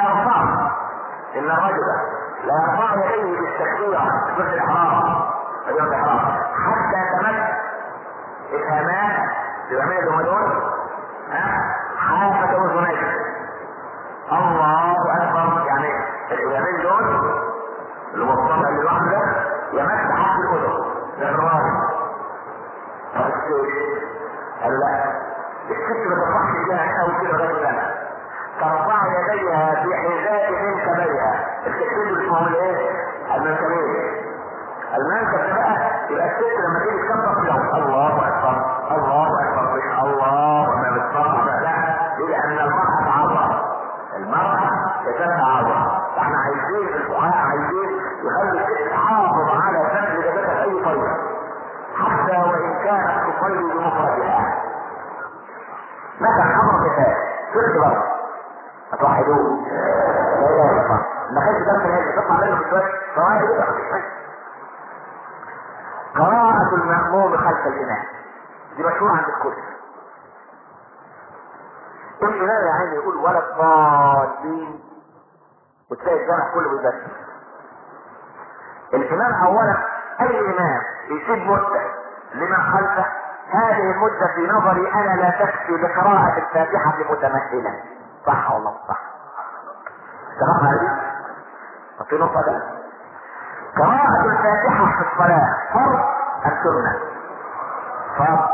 يرفع يديه بالتكبيرة في الإحرام حتى تمس إسهامات الإمامين الأمدون حافة وزنيك. الله أكبر. يعني الإمامين دول اللي مصطفى اللي واحدة يمس حافة الأذن للراجل. قال لا الست ما ترفعش ايديها او كده غير ذلك ترفع يديها في حذاء منكبيها. التكبير اسمه الايه؟ المنكبين. المنكب بقى يبقى الست لما تيجي تكبر له الله اكبر الله اكبر مش الله ما بتصرف لا. ليه؟ ان المرأة عورة. المرأة تتبع عورة. فاحنا عايزين الفقهاء عايزين يخلي الست تحافظ على ستر جسدها باي طريقة حتى وإن كانت تصلي بمفردها. مثلا أمر كفاية تخبر أتوحدوه لا إله إلا الله. ما كانش درس العلم تطلع منه بشويه فوائد كده مفيش حاجه. قراءة المأموم خلف الإمام دي مشهورة عند الكل. الإمام يا عيني يقول ولا الضالين وتلاقي الجامع كله بيبكي. الإمام أولا أي إمام يسيب مدة لما خلفه هذه المدة في نظري أنا لا تكفي لقراءة الفاتحة متمهلا. صح والله صح. اتفقنا عليه؟ طب في نقطة ده قراءة الفاتحة في الصلاة فرض أم سنة؟ فرض.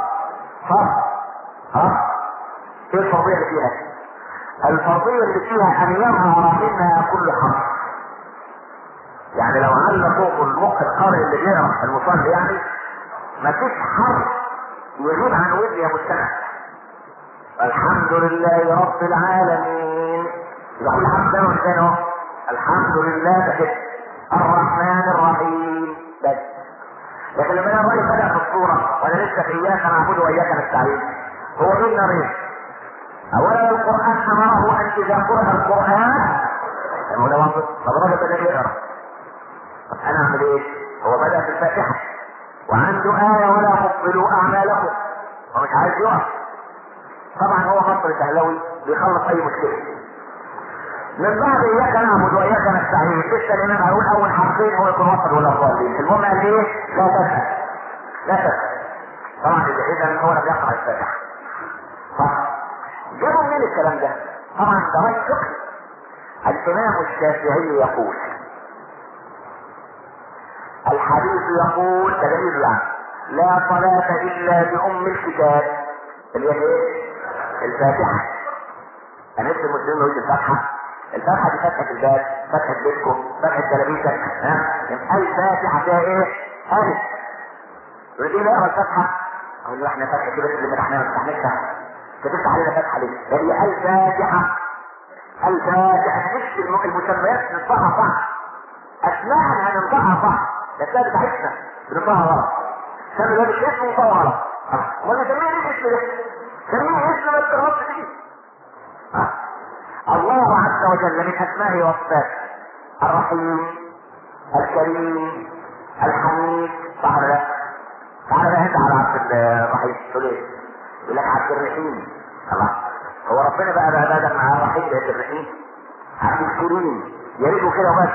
ايه الفرضية اللي فيها؟ الفرضية اللي فيها أن يظهر منها كل حرف. يعني لو علق فوق المخ القارئ اللي بيقرأ المصلي يعني مفيش حرف يغيب عن ودن يا مستمع. الحمد لله رب العالمين يقول الحمد لله وحسنه الحمد لله كده الرحمن الرحيم بس. لكن لما انا الراجل بدأ في الصورة وانا لسه في اياك نعبد واياك نستعين هو دول نارين. اولا القرآن امره ان اذا قرأ القرآن طب الراجل بدأ يقرأ طب انا اعمل ايه؟ هو بدأ في الفاتحة وعنده آية ولا تبطلوا اعمالكم ومش عايز يقف. طبعا هو مصر سهلوي بيخلص اي مشكلة. من بعد اياك نعبد واياك نستعين لسه الامام هيقول اول حرفين هو يكون وصل ولا ضالين. المهم قال ايه؟ لا تسأل. طبعا اذا هو لم يقرأ الفاتحة. صح. جابوا منين الكلام ده؟ طبعا ده راي فقهي. الامام الشافعي يقول الحديث يقول تدليل يعني لا صلاة الا بام الكتاب اللي هي ايه؟ الفاتحة. انا نفس المسلمين يقول الفاتحة. الفاتحة دي فتحة الباب، فتحة بيتكم، فتحة تلابيتك، الفاتحة فيها ايه؟ ألف. يقول لي اقرا الفاتحة، اقول له احنا فاتحة كده اللي فتحناها ما فتحناش فتفتح علينا فتحة ليه؟ هي الفاتحة. نفس المسميات ننطقها صح. اسماءها هننطقها صح، لكن بتاعتنا بننطقها غلط. سمي ده مش اسمه ننطقها غلط. ولا سميه ليه اسم ده؟ سميه اسم ما تغلطش فيه. الله عز وجل من اسمائه وصفاته الرحيم الكريم الحميد. صح ولا لا؟ تعالى بقى انت على عبد الرحيم تقول ايه؟ يقول لك عبد الرحيم. الله هو ربنا بقى بدل مع الرحيم بقى الرحيم عبد الكريم يا ريته كده بس.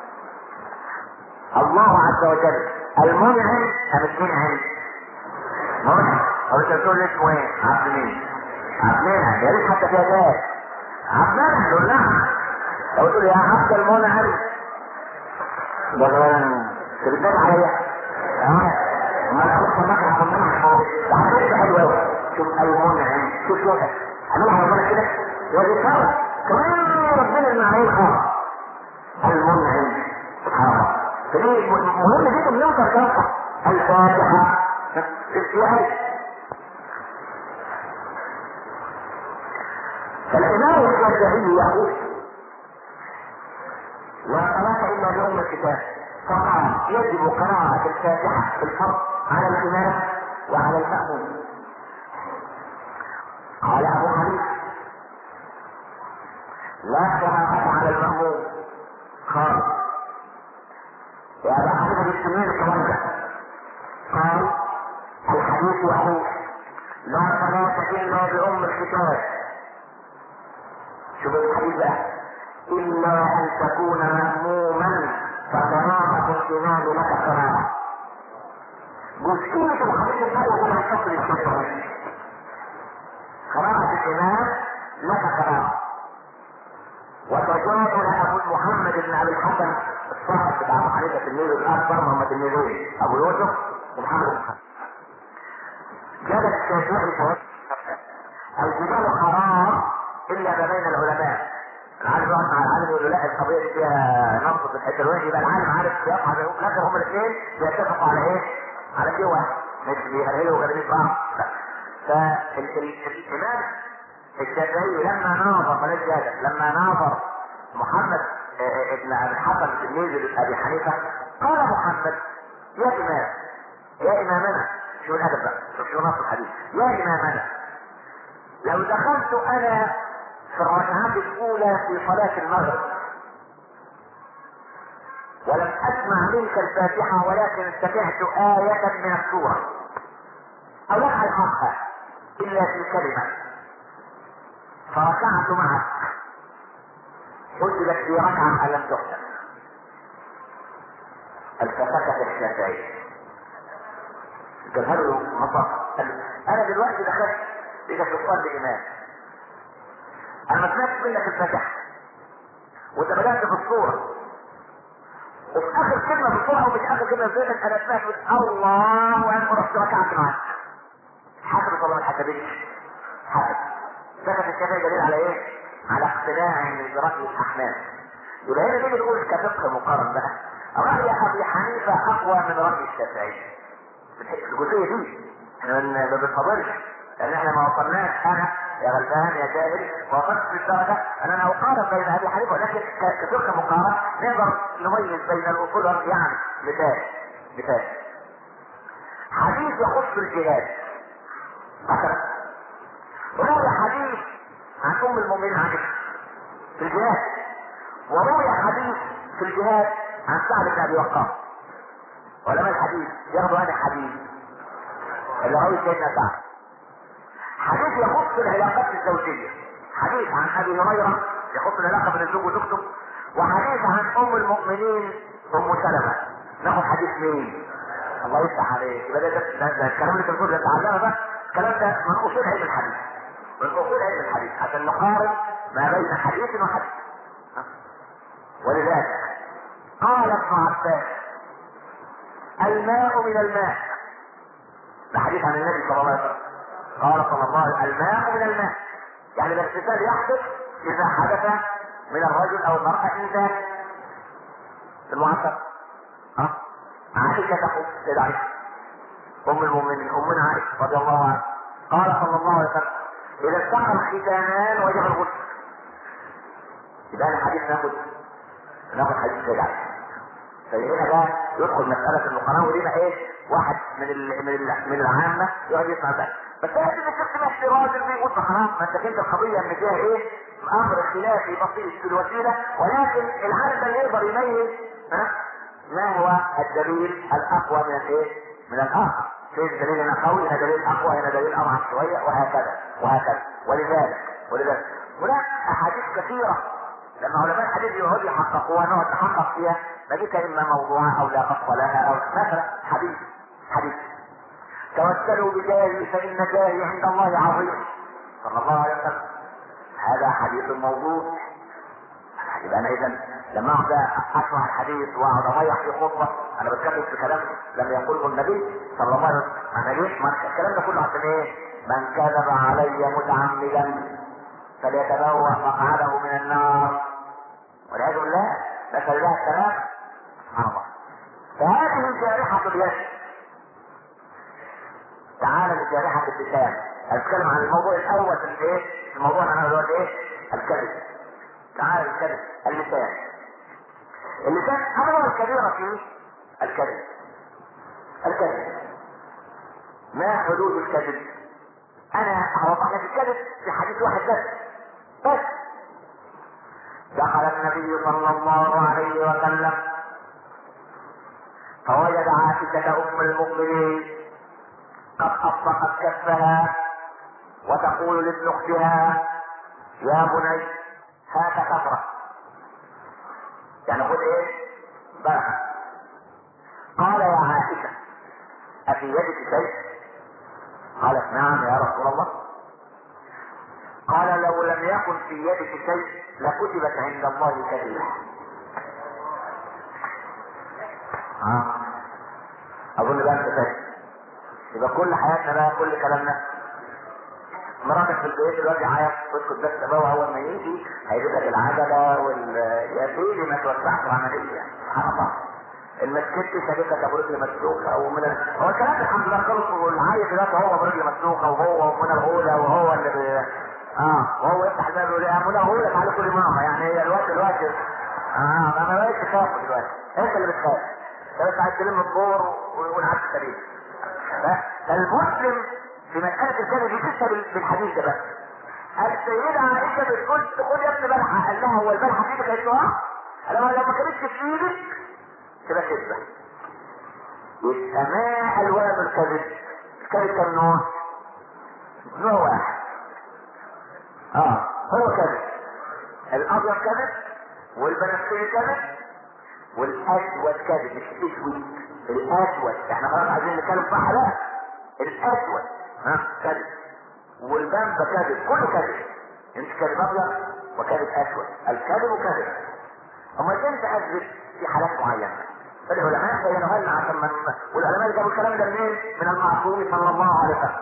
الله عز وجل المنعم ام المنعم؟ منعم. او انت بتقول اسمه ايه؟ عبد مين؟ عبد منعم. يا ريت حتى فيها ذات عبد منعم. تقول لها لو تقول يا عبد المنعم ده انت بتنادي عليا؟ ما انا اخش معاك على المنعم ده حضرتك حلو قوي. شوف المنعم شوف لغه هنقول على ربنا كده ودي فرق كمان ربنا المعنيين خالص. المنعم سبحان الله. فدي مهم جدا نوصل كافه الفاتحه السؤال. فالإمام الشافعي يقول لا صلاة إلا بأم الكتاب فقال يجب قراءة الفاتحة في الفرض على الإمام وعلى المأموم. قال أبو حنيفة لا قراءة على المأموم قال يا أبا حنيفة بالسنين الكلام ده. قال الحديث يقول لا صلاة إلا بأم الكتاب. شوف الحديث ده إلا أن تكون مأموما فقراءة الإمام لك قراءة. جزئية الحديث الأول هو الفصل الشافعي. قراءة الإمام لك قراءة. وتجاهل أبو محمد بن أبي الحسن الصاحب بتاع أبو حنيفة التلميذ الأكبر محمد التلميذين أبو يوسف ومحمد بن حسن. جاب الشافعي الجبال حرام إلا ما بين العلماء. العالم يقعد مع العالم يقول له لا القضية دي فيها نص في الحتة الوحيدة يبقى العالم عارف يقع بينهم لكن هم الاثنين بيتفقوا على ايه؟ على شيء واحد مش بيهرهلوا وجايبين بعض. فالإمام الشافعي لما ناظر محمد ابن أبي الحسن تلميذ أبي حنيفة قال محمد يا إمامنا شو الأدب بقى شو نص الحديث يا إمامنا لو دخلت انا في الركعات الاولى في صلاة المغرب ولم اسمع منك الفاتحة ولكن سمعت آية من السورة او لم الحقها الا في كلمة فركعت معك حسبت في ركعة لم تحسب. التفكت الشافعي جابها له مصر. انا دلوقتي دخلت اذا تصلي امام انا ما سمعتش منك الفاتحة وانت بدأت في الصورة وفي اخر كلمة في الصورة ومش اخر كلمة في الصورة انا سمعت الله اكبر رحت ركعت معك. حسب ولا ما حسبتش؟ حسب. سكت الشافعي دليل على ايه؟ على اقتناع برأي الاحناف. يبقى هنا نيجي نقول كفقه مقارن بقى رأي ابي حنيفة اقوى من رأي الشافعي في الجزئية دي. احنا ما بنفضلش لان احنا ما وصلناش. انا يا غلبان يا جاهل وصلت في الدرجة ان انا اقارن بين ابي حنيفة ولكن كفقه مقارن نقدر نميز بين الاصول يعني. مثال حديث يخص الجهاد مثلا روي حديث عن ام المؤمنين عائشة في الجهاد وروي حديث في الجهاد عن سعد بن ابي وقاص. علماء الحديث ياخذوا هذا الحديث اللي روي سيدنا سعد حديث يخص العلاقات الزوجية، حديث عن ابي هريرة يخص العلاقة بين الزوج وزوجته، وحديث عن ام المؤمنين ام سلمة. ناخذ حديث مين؟ الله يفتح عليك. يبقى ده الكلام اللي انت بتقول ده تعلمه بقى الكلام ده من اصول علم الحديث. من اصول علم الحديث عشان نقارن ما بين حديث وحديث. ولذلك قال ابن عباس الماء من الماء. ده حديث عن النبي صلى الله عليه وسلم. قال صلى الله عليه وسلم الماء من الماء، يعني الاغتسال يحدث اذا حدث من الرجل او المرأة انزال المعصر. عائشة تقول سيدة عائشة ام المؤمنين امنا عائشة رضي الله عنها قال صلى الله عليه وسلم اذا التقى الختانان وجب الغسل. يبقى الحديث ناخد حديث سيدة عائشة. فهنا بقى يدخل مسألة المقارنة ودي بقى ايه؟ واحد من العامة يقعد يسمع بقى بس هذه اللي شفت ماشي راجل بيقول خلاص ما انت كنت القضية ان فيها ايه؟ امر خلافي بسيط في الوسيلة، ولكن العالم ده يقدر يميز ما هو الدليل الاقوى من الايه؟ من الاخر. في الدليل هنا قوي، هنا دليل اقوى، هنا دليل اضعف شوية، وهكذا ولذلك هناك احاديث كثيرة لما علماء الحديث يقعدوا يحققوها نقعد نحقق فيها نجدها اما موضوعة او لا اصل لها او مثلا حديث توسلوا بجاهي فان جاهي عند الله عظيم صلى الله عليه وسلم. هذا حديث موضوع. يبقى انا اذا لما اقعد اسمع الحديث واقعد اضيع في خطبه انا بتكلم في كلام لم يقوله النبي صلى الله عليه وسلم. انا ليش الكلام ده كله عشان ايه؟ من كذب علي متعمدا فليتبوأ مقعده من النار والعياذ بالله. نسأل الله السلام. سبحان الله. فهذه جارحة اليد. تعالى لجارحة اللسان. اتكلم عن الموضوع الاول في الايه؟ الموضوع انا دلوقتي ايه؟ الكذب. تعالى للكذب. اللسان امر الكبيرة فيه الكذب. ما حدود الكذب؟ انا هوضح لك الكذب في حديث واحد بس. دخل النبي صلى الله عليه وسلم فوجد عائشة ام المؤمنين قد اطلقت كفها وتقول لابن اختها يا بني هات كفرة، يعني خذ ايه؟ بركة. قال يا عائشة افي يدك شيء؟ قالت نعم يا رسول الله. قال لو لم يكن في يدك شيء لكتبت عند الله كذبة. اظن بقى انت فاهم. يبقى كل حياتنا بقى كل كلامنا مراتك في البيت دلوقتي عايز تسكت بس بقى واول ما يجي هيجيب لك العجله يا سيدي ما توسعش العمليه. سبحان الله. المسكت شركه ابو رجل مسلوخه او من هو الكلام الحمد لله خلص والعايز دلوقتي هو ابو رجل مسلوخه وهو ومن الغوله وهو اللي وهو يفتح الباب يقول يا منى غوله على كل ماما. يعني هي الوقت انا ما بقتش خايف دلوقتي، انت اللي بتخاف. انت عايز تلم الدور ويقول عكس سليم. فالمسلم في مسألة الكذب يكسب بالحديث ده بس. السيدة عائشة بتقول خد يا ابن بلحة، قال لها هو البلحة في ايدك؟ قالت له لو ما كانتش في ايدك تبقى كذبة. يبقى ما الوان الكذب؟ الكذب كم نوع؟ نوع واحد. هو كذب. الابيض كذب، والبنفسجي كذب، والاسود كذب. مش الاسود، الاسود. احنا خلاص عايزين نتكلم صح بقى. الاسود كذب، والبنفة كذب، كله كذب. مش كذب ابيض وكذب اسود، الكذب كذب. اما كان تكذب في حالات معينه، فالعلماء بينوها لنا عشان والعلماء جابوا الكلام ده منين؟ من المعصوم صلى الله عليه وسلم.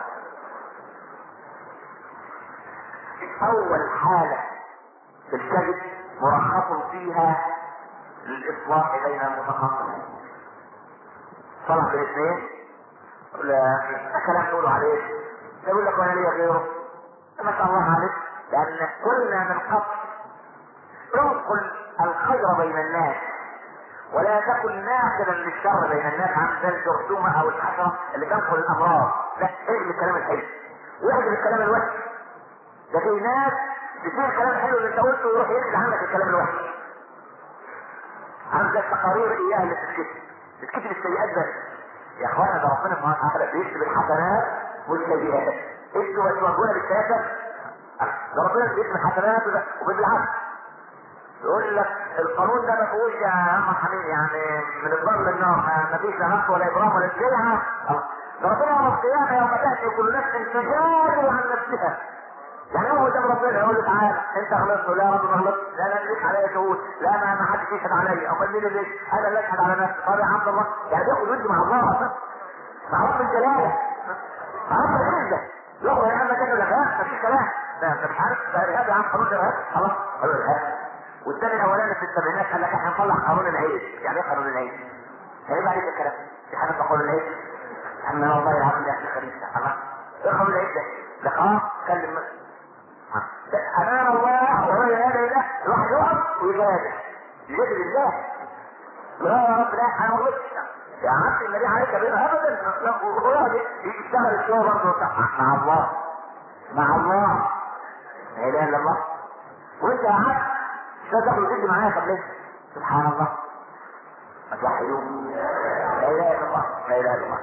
اول حاله في الكذب مرخص فيها للاصلاح بين المتخاصمين. صلح بين اثنين، كلام تقولوا عليه، يقول لك وانا ليا غيره، ما شاء الله عليك، لان كلنا من قبل تنقل الخير بين الناس، ولا تكن ناقلا للشر بين الناس عن ذلك الجرثومه او الحشره اللي تنقل الامراض. لا، اجل الكلام الحلو واجل الكلام الوحش. ده في ناس بتصير الكلام الحلو اللي انت قلته يروح ينقل عنك الكلام الوحش. عامل زي التقارير اياها اللي بتكتب السيئات بس. يا اخوانا ده ربنا سبحانه وتعالى بيكتب الحسنات والسيئات. انتوا بتواجهونا بالسيئات؟ ده ربنا بيكتب الحسنات وبالعكس. يقول لك القانون ده ما فيهوش يا عم حميد يعني من الضر للنار، ما فيش لا نقص ولا ابرام ولا شيعه. ده ربنا يوم القيامه يوم تاتي كل نفس تجادل عن نفسها. يعني هو قدام ربنا يقول له تعالى انت غلطت، لا رب ما غلطت، لا انا ليك عليا شهود، لا ما حدش يشهد عليا، امال مين اللي انا اللي اشهد على نفسي؟ طب يا عبد الله، يعني بياخد ودي مع الله، مع رب الجلاله، مع رب العزه. يخرج يا عم كده لك ها مفيش كلام، لا انت مش عارف ده ارهاب يا عم، قانون الارهاب خلاص قانون الارهاب. والثاني الاولاني في السبعينات قال لك احنا نطلع قانون العيش. يعني ايه قانون العيش؟ هيبقى عليك الكلام في حاجه قانون العيش؟ اما والله العظيم يا اخي خليل الله، ايه قانون العيش ده؟ لك كلم امام الله وهو ينادي الله، الواحد يقف ويجادل يجادل الله. لا يا رب لا انا ما غلطتش يا عبد النبي عليك بينا ابدا، وهو يشتغل الشغل برضه مع الله، مع الله لا اله الا الله. وانت يا عبد مش تاخد تدي معايا قبل سبحان الله، ما توحدوه لا اله الا الله، لا اله الا الله.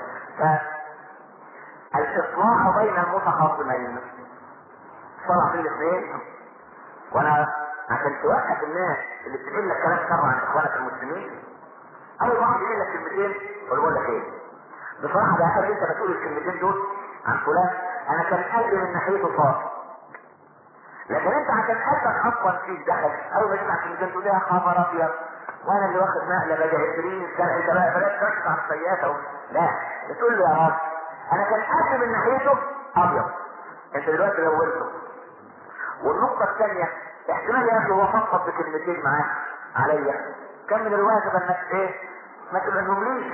فالاصلاح بين المتخاصمين صلح بين الاثنين. وانا عشان توقف الناس اللي بتقول لك كلام شر عن اخوانك المسلمين، اول واحد يقول لك كلمتين ويقول لك ايه؟ بصراحه ده قبل انت بتقول الكلمتين دول عن فلان انا كان قلبي من ناحيته صافي، لكن انت عشان قلبك اصلا فيك دخل اول ما تسمع الكلمتين تقول يا خبر ابيض وانا اللي واخد نقله بقى 20 سنه، انت بقى بلاش تركز على السيئات لا، بتقول له يا رب انا كان قلبي من ناحيته ابيض، انت دلوقتي لولته. والنقطه الثانيه احتمال يا اخي هو فضفض بكلمتين معاه عليا، كان من الواجب انك ايه؟ ما تبقى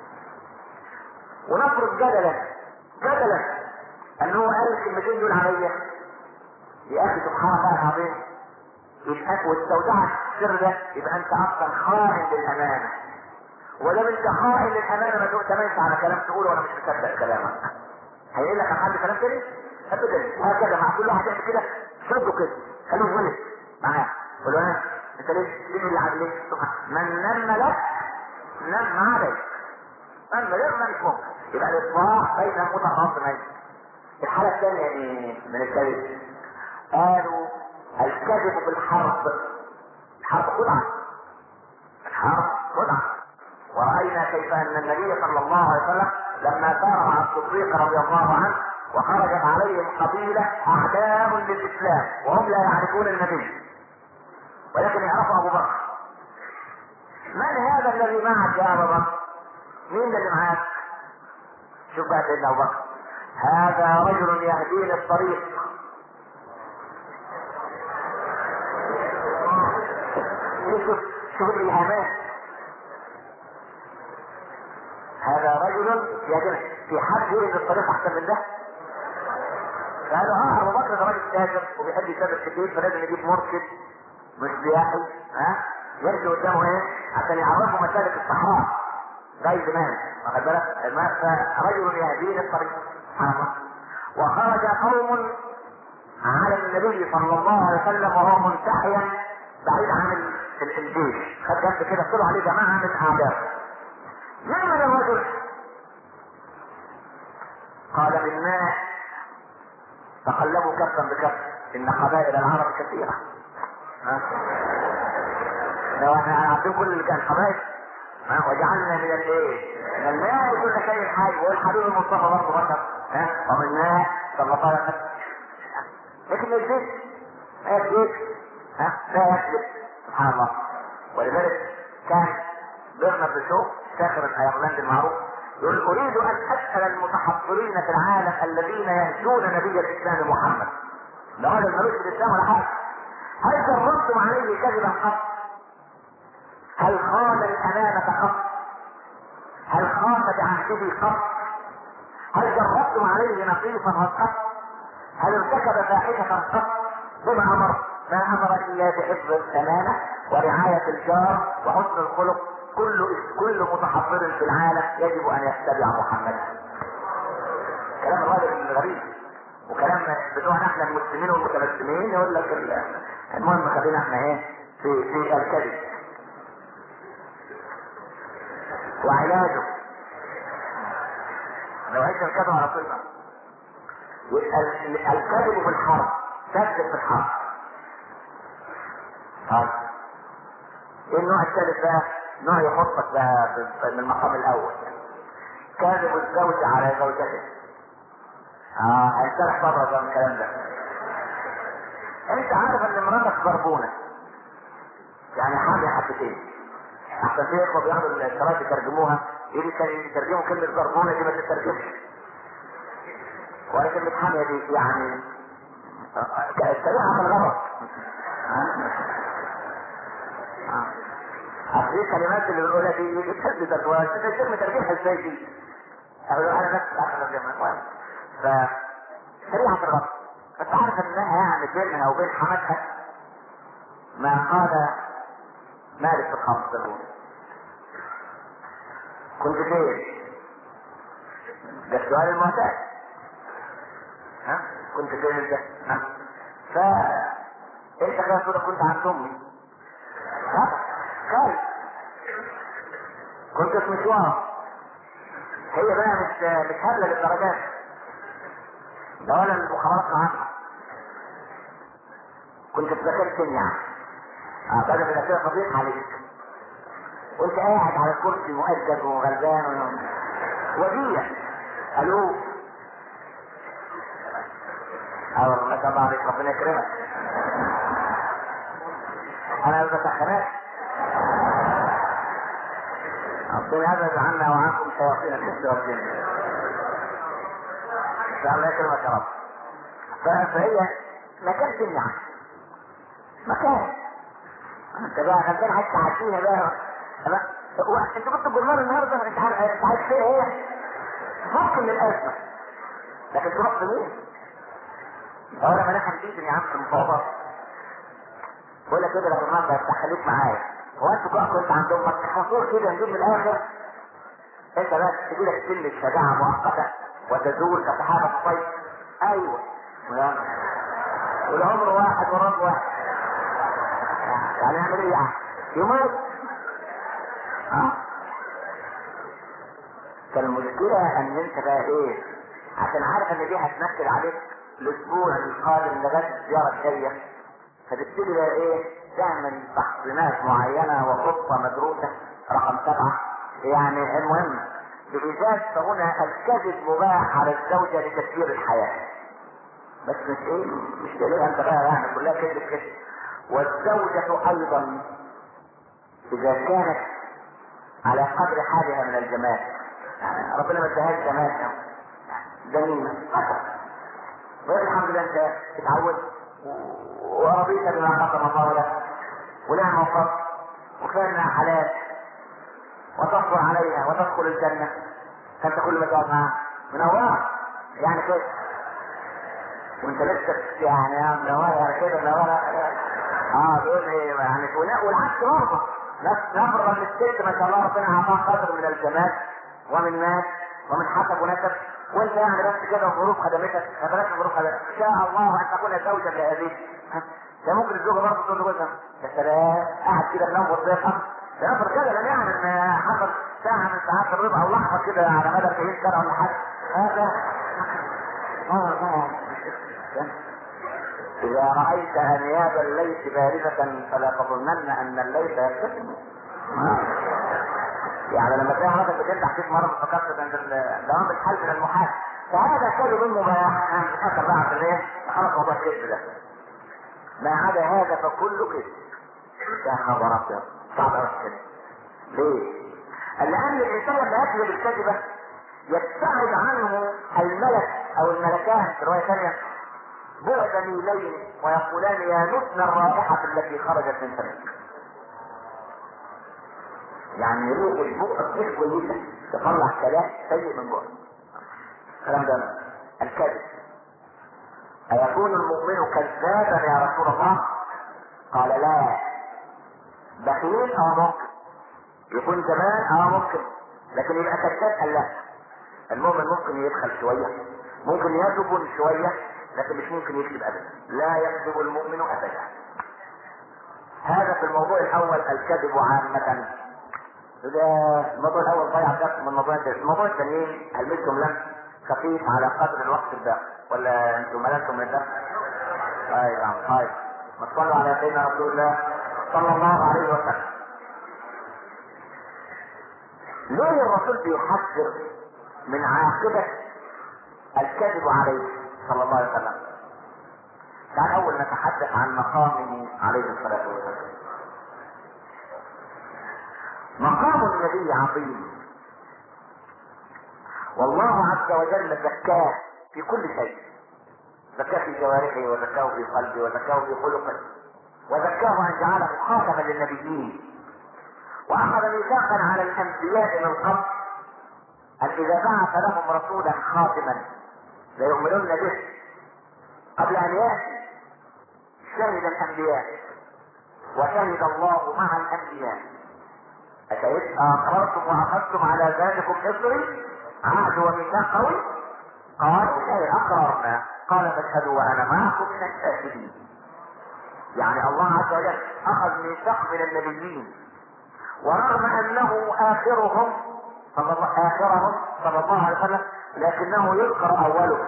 ونفرض جدلا انه قال الكلمتين دول عليا، يا اخي سبحان الله العظيم يبقى واستودعك السر ده يبقى انت اصلا خائن للامانه، ولو انت خائن للامانه ما تؤتمنش على كلام تقوله وانا مش مصدق كلامك. هيقول لك عن حد كلام تاني؟ ابدا، وهكذا مع كل واحد يعمل كده شده كده خلوه غلط معاه، قول له انت ليه اللي عامل من نم لك نم عليك، من غير مش ممكن. يبقى الاصلاح بين المتخاصمين. الحاله الثانيه من الكذب قالوا الكذب بالحرب، الحرب خدعه، الحرب خدعه. ورأينا كيف ان النبي صلى الله عليه وسلم لما سار مع الصديق رضي الله عنه وخرجت عليهم قبيلة اعداء للاسلام وهم لا يعرفون النبي ولكن يعرفوا ابو بكر. من هذا الذي معك يا ابو بكر؟ مين اللي معاك؟ شوف بقى سيدنا ابو بكر، هذا رجل يهديني الطريق. شوف الايهامات، هذا رجل يهديني، في حد يريد الطريق احسن من ده؟ قالوا ابو بكر ده راجل تاجر وبيحب يسافر كتير فلازم يجيب مرشد مش سياحي يمشي قدامه ايه عشان يعرفوا مسالك الصحراء زي زمان، واخد بالك؟ فرجل يهديني الطريق سبحان الله. وخرج قوم على النبي صلى الله عليه وسلم وهو منتحيا بعيد عن في الجيش، خد جنب كده طلعوا عليه جماعه من اعداء. من الرجل؟ قال من ماء تقلبوا كفا بكف ان قبائل العرب كثيره. لو احنا عارفين كل اللي كان قبائل وجعلنا من الايه؟ من الماء كل شيء حي، والحبيب المصطفى برضه بشر ومن ماء صلى الله عليه وسلم. لكن الجيش ما يكذب لا يكذب سبحان الله. ولذلك كان برنارد شو ساخر الايرلندي المعروف يقول اريد ان اسال المتحضرين في العالم الذين يهجون نبي الاسلام محمد، ده راجل ملوش في الاسلام ولا حاجه، هل جربتم عليه كذبا قط؟ هل خان الامانه قط؟ هل خان بعهده قط؟ هل جربتم عليه نقيصا قط؟ هل ارتكب فاحشه قط؟ بما امر؟ ما امر الا بحفظ الامانه ورعايه الجار وحسن الخلق. كل متحضر في العالم يجب ان يتبع محمدا. كلام الراجل غريب، وكلام بتوعنا احنا المسلمين والمتبسمين يقول لك المهم خلينا احنا ايه في الكذب وعلاجه. لو عشنا الكذب على طول يبقى الكذب في الحرب، كذب في الحرب. طيب ايه النوع الثالث بقى؟ نوع يحطك بقى من المقام الاول، كاذب الزوج على زوجته. هيشترح بره من الكلام ده. انت عارف ان مراتك ضربونه، يعني حامي حبتين، احسن في اخوه بياخدوا الاشارات يترجموها، يترجموا كلمه ضربونه دي ما تترجمش، ولا كلمه حاميه دي يعني الشريعه في الغلط. في كلمات اللي بنقولها دي بتحدد الزواج، الشيخ مترجمها ازاي دي؟ انا نفس الاخر الجامعة. شريعة الرب، بس عارف انها يعني بينها وبين حماتها ما قال مالك في الخمس. كنت فين؟ ده السؤال المعتاد. كنت فين انت؟ فانت كده تقول كنت عند امي. قال كنت في مشوار، هي بقى مش هبله للدرجات ده ولا المخابرات معاها. كنت في مكان كينيا بدل من الاسئله صديق عليك، وانت قاعد على الكرسي مؤجج وغلبان وديع. الو ما شاء الله عليك، ربنا يكرمك. انا بسخنك، ربنا يبعد عنا وعنكم شياطين الانس والجن ان شاء الله يكرمك يا رب. فهي مكان كينيا، مكان انت بقى غلبان عايز تعديها بقى. انت كنت بالنار النهارده، انت عايز فيها ايه؟ فك من الازمه، لكن تروح لمين؟ لو انا ملاحم جدا يا عم في المفاوضات بقول لك كده، لو النهارده هتخليك معايا هو انتوا كنتوا انت عند امك حصول كده نجيب من الاخر، انت بس تجي لك سن الشجاعه مؤقته وتزول كسحابه الصيف. ايوه والعمر واحد والرب واحد، يعني يعمل ايه يعني؟ يموت. فالمشكله ان انت بقى ايه، عشان عارف ان دي هتنكد عليك الاسبوع القادم لغايه الزياره الجايه، فتبتدي بقى ايه تعمل تحصينات معينه وخطه مدروسه. رقم 7 يعني المهم بإيجاد فهنا الكذب مباح على الزوجه لتسيير الحياه، بس مش ايه مش تلاقيها انت بقى يعني كلها كذب كذب. والزوجه ايضا اذا كانت على قدر حالها من الجمال، يعني ربنا ما اداهاش جمال جميله والحمد لله انت اتعودت ورضيت بما قدم الله لك ونعم وفضل وكان حلال وتصبر عليها وتدخل الجنه، فانت كل ما تقعد معها منورة يعني كده وانت لسه يعني منورة كده منورة دول ايه يعني. والعكس برضه نفرض ان الست ما شاء الله ربنا اعطاها قدر من الجمال ومن مال ومن حسب ونسب، وانت يعني بس كده ظروف خدمتك، فبلاش ظروف خدمتك ان شاء الله ان تكون زوجة لهذه ده ممكن الزوجه برضه تقول له جوزها يا سلام قاعد كده منور زي الحمد ده نفر كده لان يعني ان حصل ساعه من ساعات الربع او لحظه كده على مدى 90 سنه ولا حاجه هذا إذا رأيت أنياب الليث باردة فلا تظنن أن الليث يبتسم. يعني لما تلاقي حضرتك بتنجح فيك مرة فكرت أن دوام الحل من المحال، فهذا كذب مباح. آخر بقى في الايه؟ خلاص موضوع الكذب ده. ما عدا هذا فكله كذب. يا خبر أبيض، صعب أوي الكذب. ليه؟ لأن الإنسان لما يكذب الكذبة يبتعد عنه الملك أو الملكان في رواية ثانية بعد ميلين ويقولان يا نتن الرائحة التي خرجت من فمك. يعني روح البؤر مش كويسة تطلع كلام سيء من بؤر. الكلام ده الكذب. أيكون المؤمن كذابا يا رسول الله؟ قال لا. بخيل ممكن يكون زمان ممكن، لكن يبقى كذاب قال لا. المؤمن ممكن يبخل شوية، ممكن يكذب شوية، لكن مش ممكن يكذب ابدا. لا يكذب المؤمن ابدا. هذا في الموضوع الاول الكذب عامة. ده الموضوع الاول ضيع درس من الموضوع الثاني. الموضوع الثاني هل منكم لم خفيف على قدر الوقت الباقي ولا انتم مللتم من الدرس؟ ايوه طيب. ما تصلوا على سيدنا رسول الله صلى الله عليه وسلم. ليه الرسول بيحذر من عاقبة الكذب عليه صلى الله عليه وسلم؟ تعال اول نتحدث عن مقامه عليه الصلاة والسلام. مقام النبي عظيم، والله عز وجل زكاه في كل شيء. زكاه في جوارحه، وزكاه في قلبه، وزكاه في خلقه، وزكاه ان جعله خاتما للنبيين. واخذ ميثاقا على الانبياء من قبل ان اذا بعث لهم رسولا خاتما ليؤمنون به قبل ان ياتي. شهد الانبياء وشهد الله مع الانبياء. أشهد اقررتم واخذتم على ذلكم اصري عهد وميثاق قوي؟ قالوا ايه اقررنا. قال فاشهدوا وانا معكم من الشاهدين. يعني الله عز وجل اخذ ميثاق من النبيين، ورغم انه اخرهم صلى الله عليه وسلم لكنه يذكر اوله.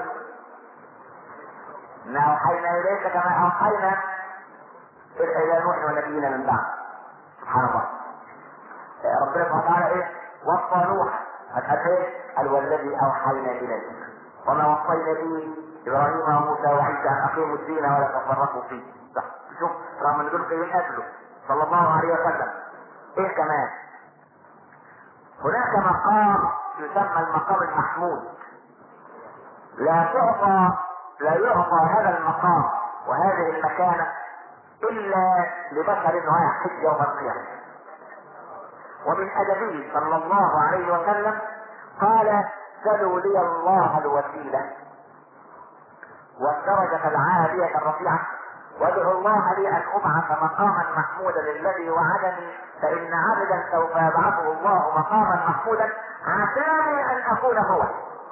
إنا أوحينا إليك كما أوحينا إلى نوح ونبينا من بعد. سبحان الله. ربنا سبحانه وتعالى إيه؟ وصى نوح قال والذي أوحينا إليك وما وصينا به إبراهيم وموسى وعيسى أن أقيموا الدين ولا تفرقوا فيه. شوف رغم أن دول كانوا قبله صلى الله عليه وسلم. إيه كمان؟ هناك مقام يسمى المقام المحمود. لا يعطى هذا المقام وهذه المكانة إلا لبشر واحد يوم القيامة. ومن أدبه صلى الله عليه وسلم قال سلوا لي الله الوسيلة والدرجة العالية الرفيعة وادعوا الله لي أن أبعث مقاما محمودا للذي وعدني، فإن عبدا سوف يبعثه الله مقاما محمودا عساني أن أكون هو.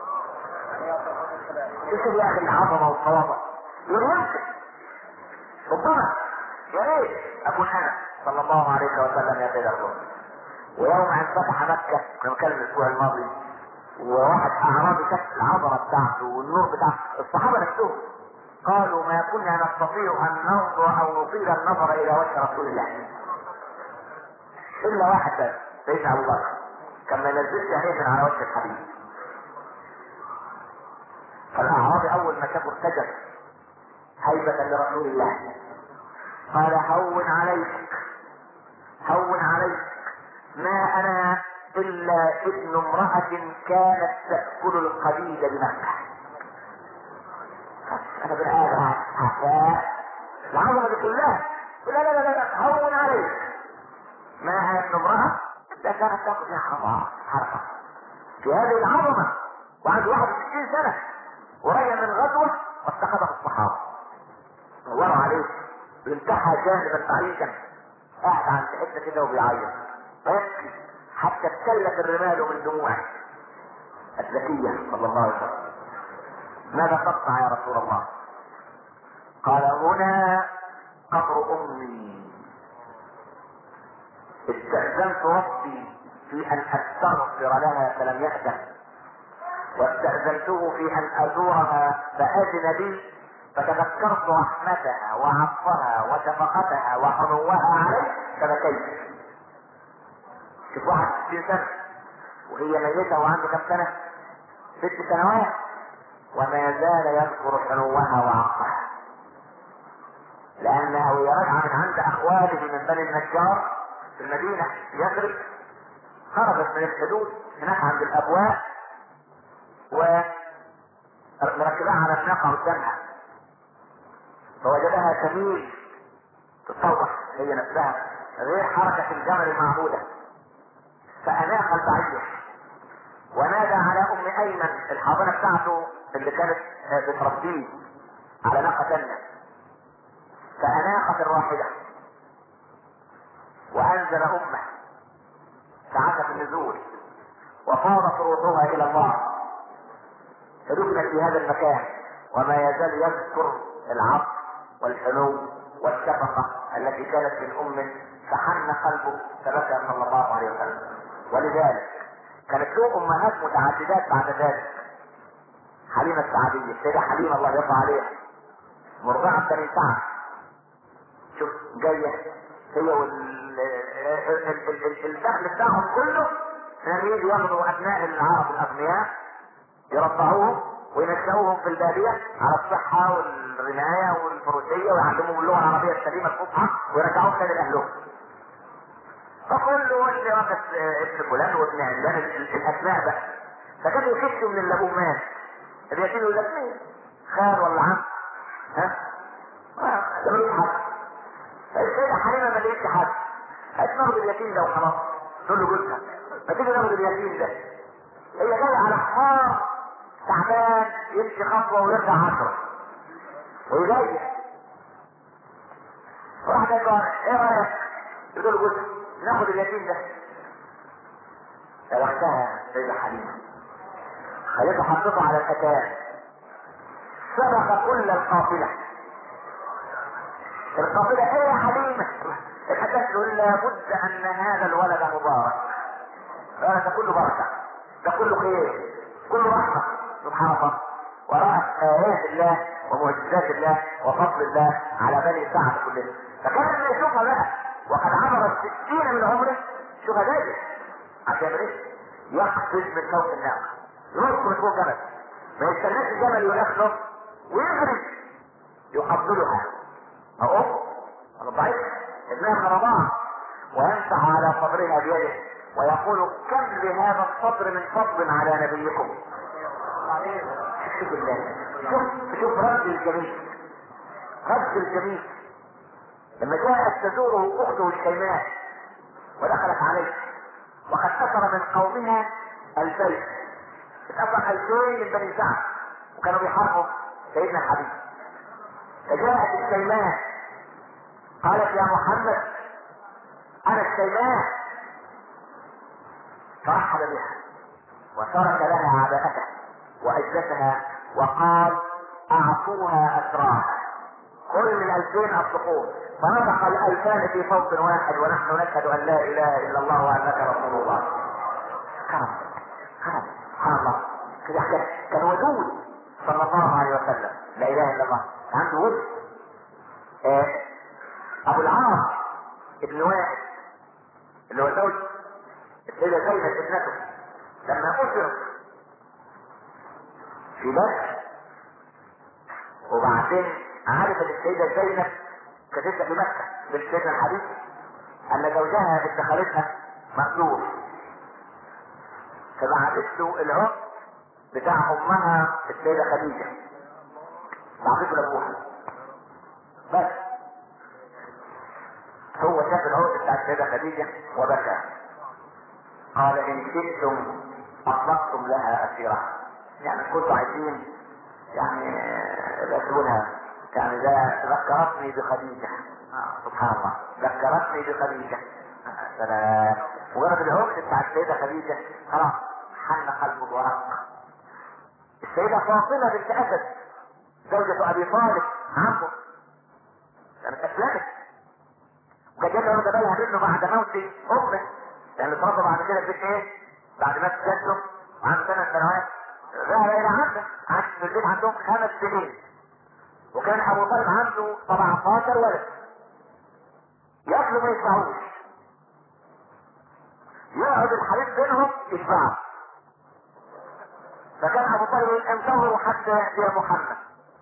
شوف يا اخي العظمه والصوابه. يرمسك ربما يا ريت اكون انا صلى الله عليه وسلم يا سيد الرسول. ويوم ان فتح مكه كما كان الاسبوع الماضي وواحد اعرابي شاف العظمه بتاعته والنور بتاعته، الصحابه نفسهم قالوا ما كنا نستطيع ان ننظر او نطيل النظر الى وجه رسول الله الا واحد بس سيدنا ابو بكر كان ما ينزلش عينيه من على وجه الحبيب. فالاعرابي اول ما شافه ارتجف هيبة لرسول الله قال هون عليك ما انا الا ابن امرأة كانت تأكل القبيل بمكة. انا بن ادم العظمة دي كلها. لا هون عليك ما انا ابن امرأة ده كانت تأكل حرقة في هذه العظمة وعند 61 سنة ورجع من غزوة واستخدم الصحابة دوروا عليه وانتحى جانبا بعيدا قاعد عند حته كده وبيعيط ويبكي حتى ابتلت الرمال من دموعه الذكية صلى الله عليه وسلم. ماذا تصنع يا رسول الله؟ قال هنا قبر امي، استأذنت ربي في ان استغفر لها فلم يأذن، واستأذنته في ان ازورها فأذن لي، فتذكرت رحمتها وعطفها وشفقتها وحنوها علي فبكيت. شوف واحد 60 سنة وهي ميتة وعنده كم سنة؟ 6 سنوات، وما زال يذكر حنوها وعطفها، لأنها وهي راجعة من عند أخواته من بني النجار في المدينة يثرب، خرجت من الحدود هناك عند الأبواب ومركبها على الناقة قدامها، فوجدها تميل تتطوح هي نفسها غير حركة الجمل المعهودة، فأناخ البعير ونادى على ام ايمن الحاضنة بتاعته اللي كانت بتربيه على ناقة تانية، فأناخت الراحلة وانزل امه ساعة النزول وفاضت روحها الى الله، فدفنت في هذا المكان وما يزال يذكر العطف والحنو والشفقة التي كانت من امه، فحن قلبه فبكى صلى الله عليه وسلم. ولذلك كانت له امهات متعددات بعد ذلك، حليمة السعدية، السيدة حليمة الله يرضى عليها مرضعة بني سعد، شوف جاية هي الدخل بتاعهم كله كانوا يجوا ياخدوا ابناء العرب الاغنياء يرضعوهم وينشأوهم في البادية على الصحة والرماية والفروسية ويعلموهم اللغة العربية السليمة الفصحى ويرجعوهم تاني لأهلهم. فكله اللي رقص ابن فلان وابن علان الاسماء بقى، فكانوا يخشوا من اللي ابوه مات اليتيم يقول لك مين؟ خال ولا عم؟ ها؟ ده ملوش حد. فالسيدة حليمة ما لقيتش حد، قالت ناخد اليتيم ده وخلاص، تقول له جوزها ما تيجي ناخد اليتيم ده، هي جاية على حمار تعبان يمشي خطوة ويرجع 10 وهي جاية. واحدة قال ايه رأيك؟ تقول له جوزها ناخد اليتيم ده. فوقتها السيدة حليمة خليته حطته على الأتان، سبق كل القافلة. القافلة ايه يا حليمة؟ الحدث تقول لابد ان هذا الولد مبارك، ده كله بركة، ده كله خير، كله رحمة سبحان الله، ورأت آيات الله ومعجزات الله وفضل الله على بني سعد كلهم. فكان لما يشوفها بقى وقد عبر 60 من عمره شوفها جاية عشان ايه؟ يقفز من فوق الناقة، ينط من فوق جبل، ما يستناش الجبل يخلص ويجري يقبلها اهو انا ضعيف ابنها من رضاعه ويمسح على صدرها بيده ويقول كم لهذا الصدر من فضل على نبيكم. شوف الله، شوف رد الجميل، رد الجميل لما جاءت تزوره اخته الشيماء ودخلت عليه وقد اثر من قومها 2000، اتأثر 2000 من بني سعد وكانوا بيحاربوا سيدنا الحبيب. فجاءت الشيماء قالت يا محمد انا الشيماء، فرحب بها وترك لها عباءته واجلسها وقال اعطوها اسراها، كل من 2000 اصدقون، فنطق 2000 في صوت واحد ونحن نشهد ان لا اله الا الله وانك رسول الله. كرم كرم سبحان الله كده، كان ودود صلى الله عليه وسلم، لا اله الا الله، عنده ود. ابو العاص ابن وائل اللي هو زوج السيدة زينب ابنته لما اسر في بدر وبعدين عرفت السيدة زينب كانت في مكة بالسيدنا الحبيب ان زوجها اتخذتها مقتول، فبعثت له العقد بتاع امها السيدة خديجة، بعثته لابوها بس هو شاف العقد بتاع السيدة خديجة وبكى، قال ان شئتم اطلقتم لها اسيرة، يعني كنتوا عايزين يعني رسولها، يعني ده ذكرتني بخديجة. سبحان الله، ذكرتني بخديجة. سلام، مجرد العقد بتاع السيدة خديجة خلاص حن قلبه ورق. السيدة فاطمة بنت اسد زوجة ابي طالب عمه كانت اسلمت حاجه واخده بالها منه بعد موت امه، يعني اتربى بعد كده في ايه؟ بعد ما جده وعنده 8 سنوات ذهب الى عمه، عاش في البيت عندهم 5 سنين، وكان ابو طالب عنده 17 ولد، ياكلوا ما يشبعوش، يقعد الحبيب بينهم يشبعوا، فكان ابو طالب انتظروا حتى ياتي محمد.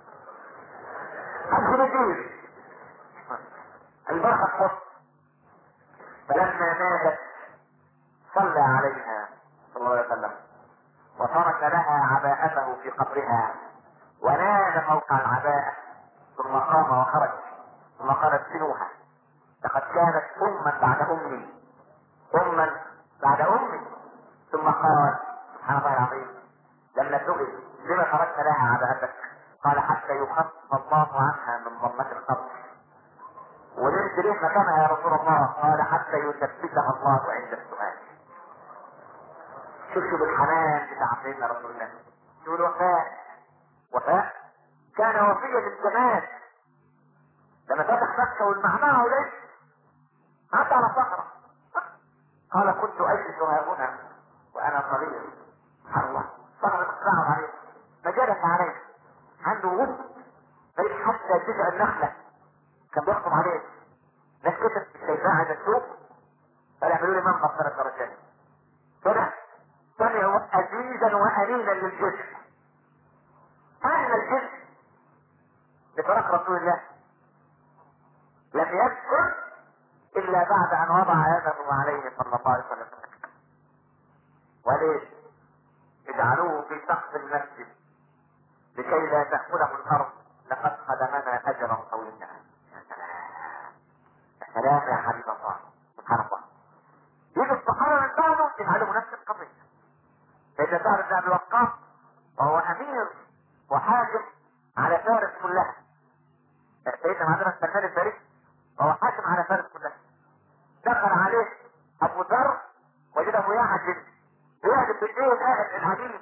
ادخل الدين البركه تحط، فلما ماتت صلى عليها صلى الله عليه وسلم وترك لها عباءته في قبرها ونال فوق العباءة، ثم قام وخرج، ثم قال ادفنوها لقد كانت أما بعد أمي، أما بعد أمي. ثم قال سبحان الله العظيم لما سئل لما تركت لها عباءتك؟ قال حتى يخفف الله عنها من ضمة القبر. ونمت ليه مكانها يا رسول الله؟ قال حتى يثبتها الله عند السؤال. شوفوا بالحنان بتاع سيدنا رسول الله، شوفوا الوفاء، وفاء كان وفيا للزمان. لما فتح مكة والمعنى وليس مات على صخرة، قال كنت أجلس هنا وأنا صغير، سبحان الله، صخرة تقطعه عليه فجلس عليه، عنده ود ملك حتى جزء النخلة كان بيخطب عليه، ناس كتب الشيطان عند السوق قال اعملوا لي منبر 3 درجات، سمعوا أزيزا وأنينا للجسم، أهل الجسم لفراق رسول الله لم يذكر إلا بعد أن وضع يده عليه صلى الله عليه وسلم. وليش؟ اجعلوه في سقف المسجد لكي لا تأكله الأرض، لقد خدمنا أجرا طويلا. يا سلام يا سلام يا حبيب الله، سبحان الله. يجي الصحابة من بعده يفعلوا نفس القضية. سيدنا سعد بن أبي وقاص وهو أمير وحاكم على فارس كلها، سيدنا عندنا سلمان الفارسي وهو حاكم على فارس كلها، دخل عليه أبو ذر وجده يعجب بالليل قاعد العجيب،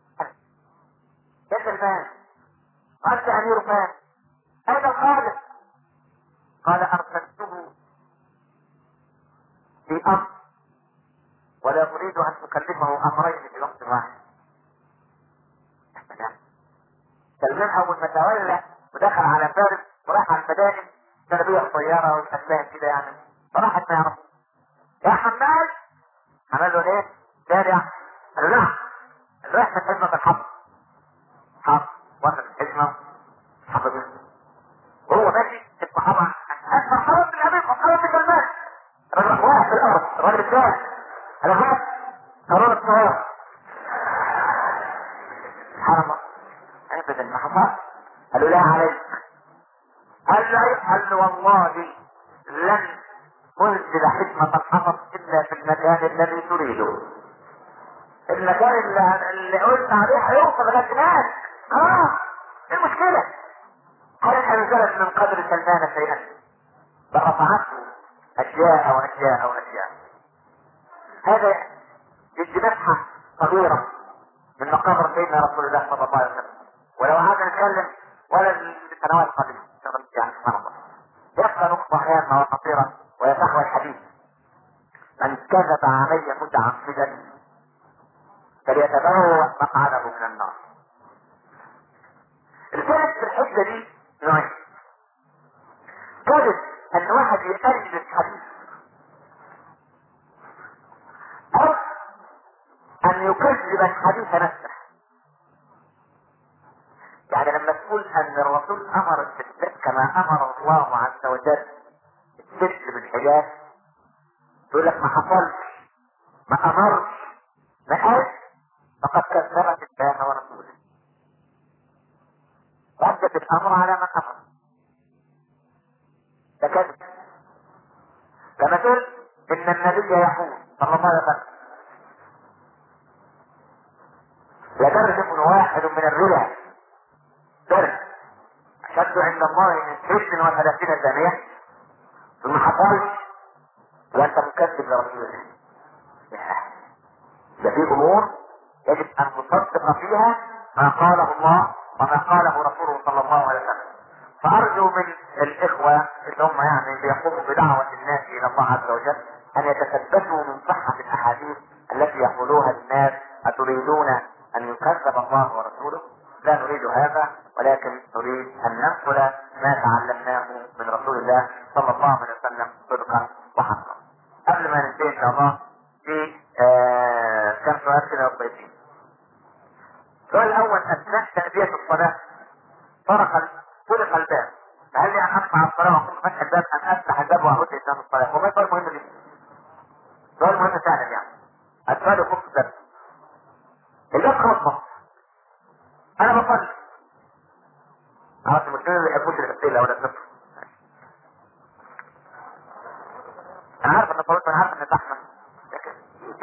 يا سلمان أنت أمير فارس أين الخالق؟ قال أرسلته في أمر ولا أريد أن أكلمه أمرين في وقت واحد. سلمان أول ما تولى ودخل على فارس وراح على المدائن، كان بيها الطيارة والأسلام كده يعني، فراحت ما يعرف يا حماد، عمل له ايه؟ تابع، قال له نعم، رايح من حزمة الحظ، حظ واخد الحزمة حظ منه وهو ماشي الصحابة مرحبا بالأمير، مرحبا بسلمان، الراجل واقع في الأرض، الراجل الثاني أنا هات قرار الطيارة، سبحان الله أبدا ما حصل. قال له لا عليك، قال له والله لن انزل حكمة الحفظ الا في المكان الذي تريده، المكان اللي قلت عليه هيوصل لغاية هناك. ايه المشكلة؟ هل انزلت من قدر سلمان شيئا؟ فرفعته اشياء واشياء واشياء. هذا يدي مسحة صغيرة من مقابر سيدنا رسول الله صلى الله عليه وسلم، ولو قعدنا نتكلم ولا السنوات قبل يعني سبحان الله. يبقى نقطة هامة وخطيرة وهي صحوة الحديث: من كذب علي متعمدا فليتبوأ مقعده من النار. الكذب في الحجة دي نوعين: كذب ان واحد يقلد الحديث، او ان يكذب الحديث نفسه. يعني لما تقول ان الرسول امر الستات كما امر الله عز وجل الست بالحجاب، تقول لك ما حصلش، ما امرش، ما قالش، فقد كذبت الله ورسوله، وأدت الامر على من امر. ده كذب. لما تقول ان النبي يقول صلى الله عليه وسلم لدرجة واحد من الربا درج أشد عند الله من 36 زانية، ثم حصلش وأنت مكذب لرسول الله. ده في أمور يجب أن تصدق فيها ما قاله الله وما قاله رسوله صلى الله عليه وسلم. فأرجو ارجو من الاخوة اللي هم يعني بيقوموا بدعوة الناس الى الله عز وجل ان يتثبتوا من صحة الاحاديث التي يقولوها للناس. اتريدون ان يكذب الله ورسوله؟ لا نريد هذا، ولكن نريد ان ننقل ما تعلمناه من رسول الله صلى الله عليه وسلم صدقا وحقا. قبل ما ننتهي ان شاء الله في كم سؤال كده للضيفين. السؤال الاول: اثناء تأدية الصلاة طرق الباب، فهل لي ان اقطع الصلاة واقوم فتح الباب ام افتح الباب واعود قدام الصلاة؟ وما سؤال مهم جدا، سؤال مهم فعلا يعني. السؤال يخص الباب. الباب خلص، انا بصلي. عرفت المسلمين اللي يحبوش الاسئله ولا النصر. انا عارف ان طولت، انا عارف ان زحمه، لكن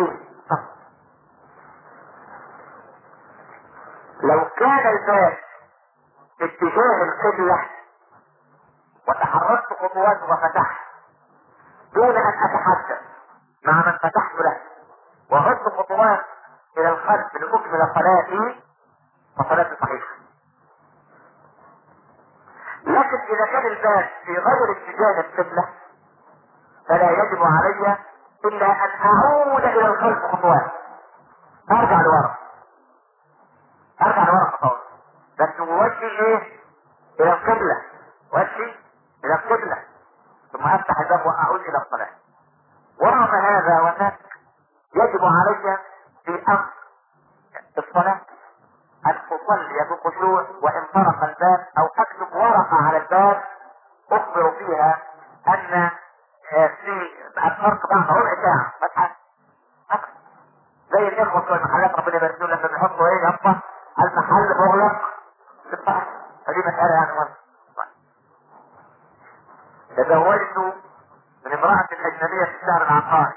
لو كان الباب في اتجاه القبله وتحركت خطوات وفتحت دون ان اتحدث مع من فتحت له وعدت خطوات الى الخلف لاكمل صلاتي فصلاتي صحيحه. لكن اذا كان الباب في غير اتجاه القبله فلا يجب علي الا ان اعود الى الخلف خطوات، ارجع لورا خطوات، بس وجهي ايه؟ الى القبله، وجهي الى القبله، ثم افتح الباب واعود الى الصلاه. ورغم هذا وذاك يجب علي في امر الصلاه ان اصلي بخشوع وان طرق الباب، او اكتب ورقه على الباب اخبر فيها ان في الفرق بعد ربع ساعه فتحه اكتب زي الاخوه بتوع المحلات ربنا يبارك لهم لما بيحطوا ايه يبقى المحل مغلق بالطرح. هذه مساله يعني مهمه. تزوجت من امراه اجنبيه في الشهر العقاري،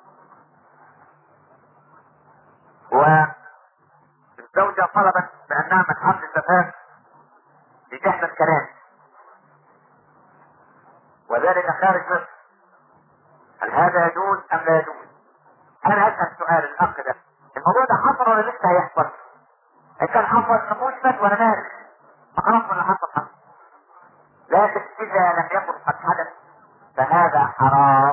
والزوجه طلبت بانها من حفل الزفاف لتحمل كلام، وذلك خارج مصر. هل هذا يجوز ام لا يجوز؟ انا اسال سؤال الاخ ده، الموضوع ده حصل ولا لسه هيحصل؟ ان كان حصل نقول فات ولا مالك فخلاص ولا حصل. لكن اذا لم يكن قد حدث فهذا حرام.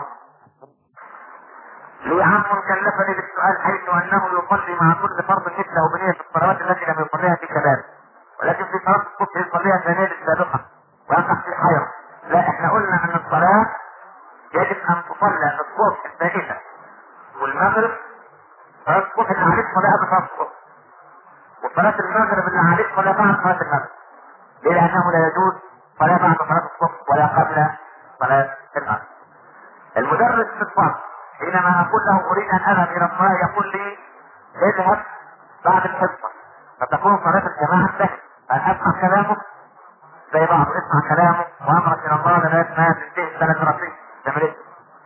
لي عم كلفني بالسؤال حيث انه يصلي مع كل فرض مثله بنية الصلوات التي لم يصليها في كذلك، ولكن في صلاة الصبح يصليها ثانية السابقة ويقع في الحيرة. لا، احنا قلنا ان الصلاة يجب ان تصلى الصبح الثالثة والمغرب، صلاة الصبح اللي عليك صلاة قبل صلاة الصبح، وصلاة المغرب اللي عليك صلاة بعد صلاة المغرب. ليه؟ لانه لا يجوز صلاة بعد صلاة الصبح ولا قبل صلاة المغرب. المدرس في الفصل حينما اقول له اريد ان اذهب الى الصلاة يقول لي اذهب بعد الحصة، فتكون صلاة الجماعة سهل، فاسمع كلامه زي بعض، اسمع كلامه وامرك الى الله لغاية ما تنتهي السنة الدراسية. تعمل ايه؟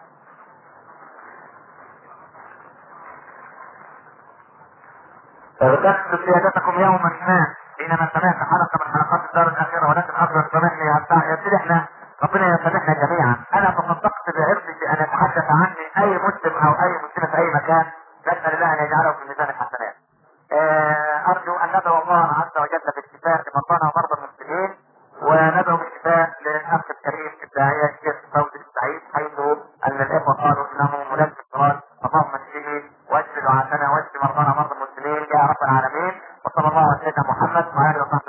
فذكرت سيادتكم يوما ما حينما سمعت حلقة من حلقات الدار الاخيرة، ولكن افضل سامحني يبتدي احنا ربنا يسامحنا جميعا. انا تصدقت بعرضي بان اتحدث عني اي مسلم او اي مسلمة في اي مكان، نسأل الله ان يجعله في ميزان الحسنات. ارجو ان ندعو الله عز وجل بالشفاء لمرضانا ومرضى المسلمين، وندعو بالشفاء للاخ الكريم الداعية الشيخ فوزي السعيد، حيث ان الاخوة قالوا انه ملف اضطرار. اللهم اشفه واشف دعاتنا واشف مرضانا ومرضى المسلمين يا رب العالمين. وصلى الله على سيدنا محمد وعلى اله وصحبه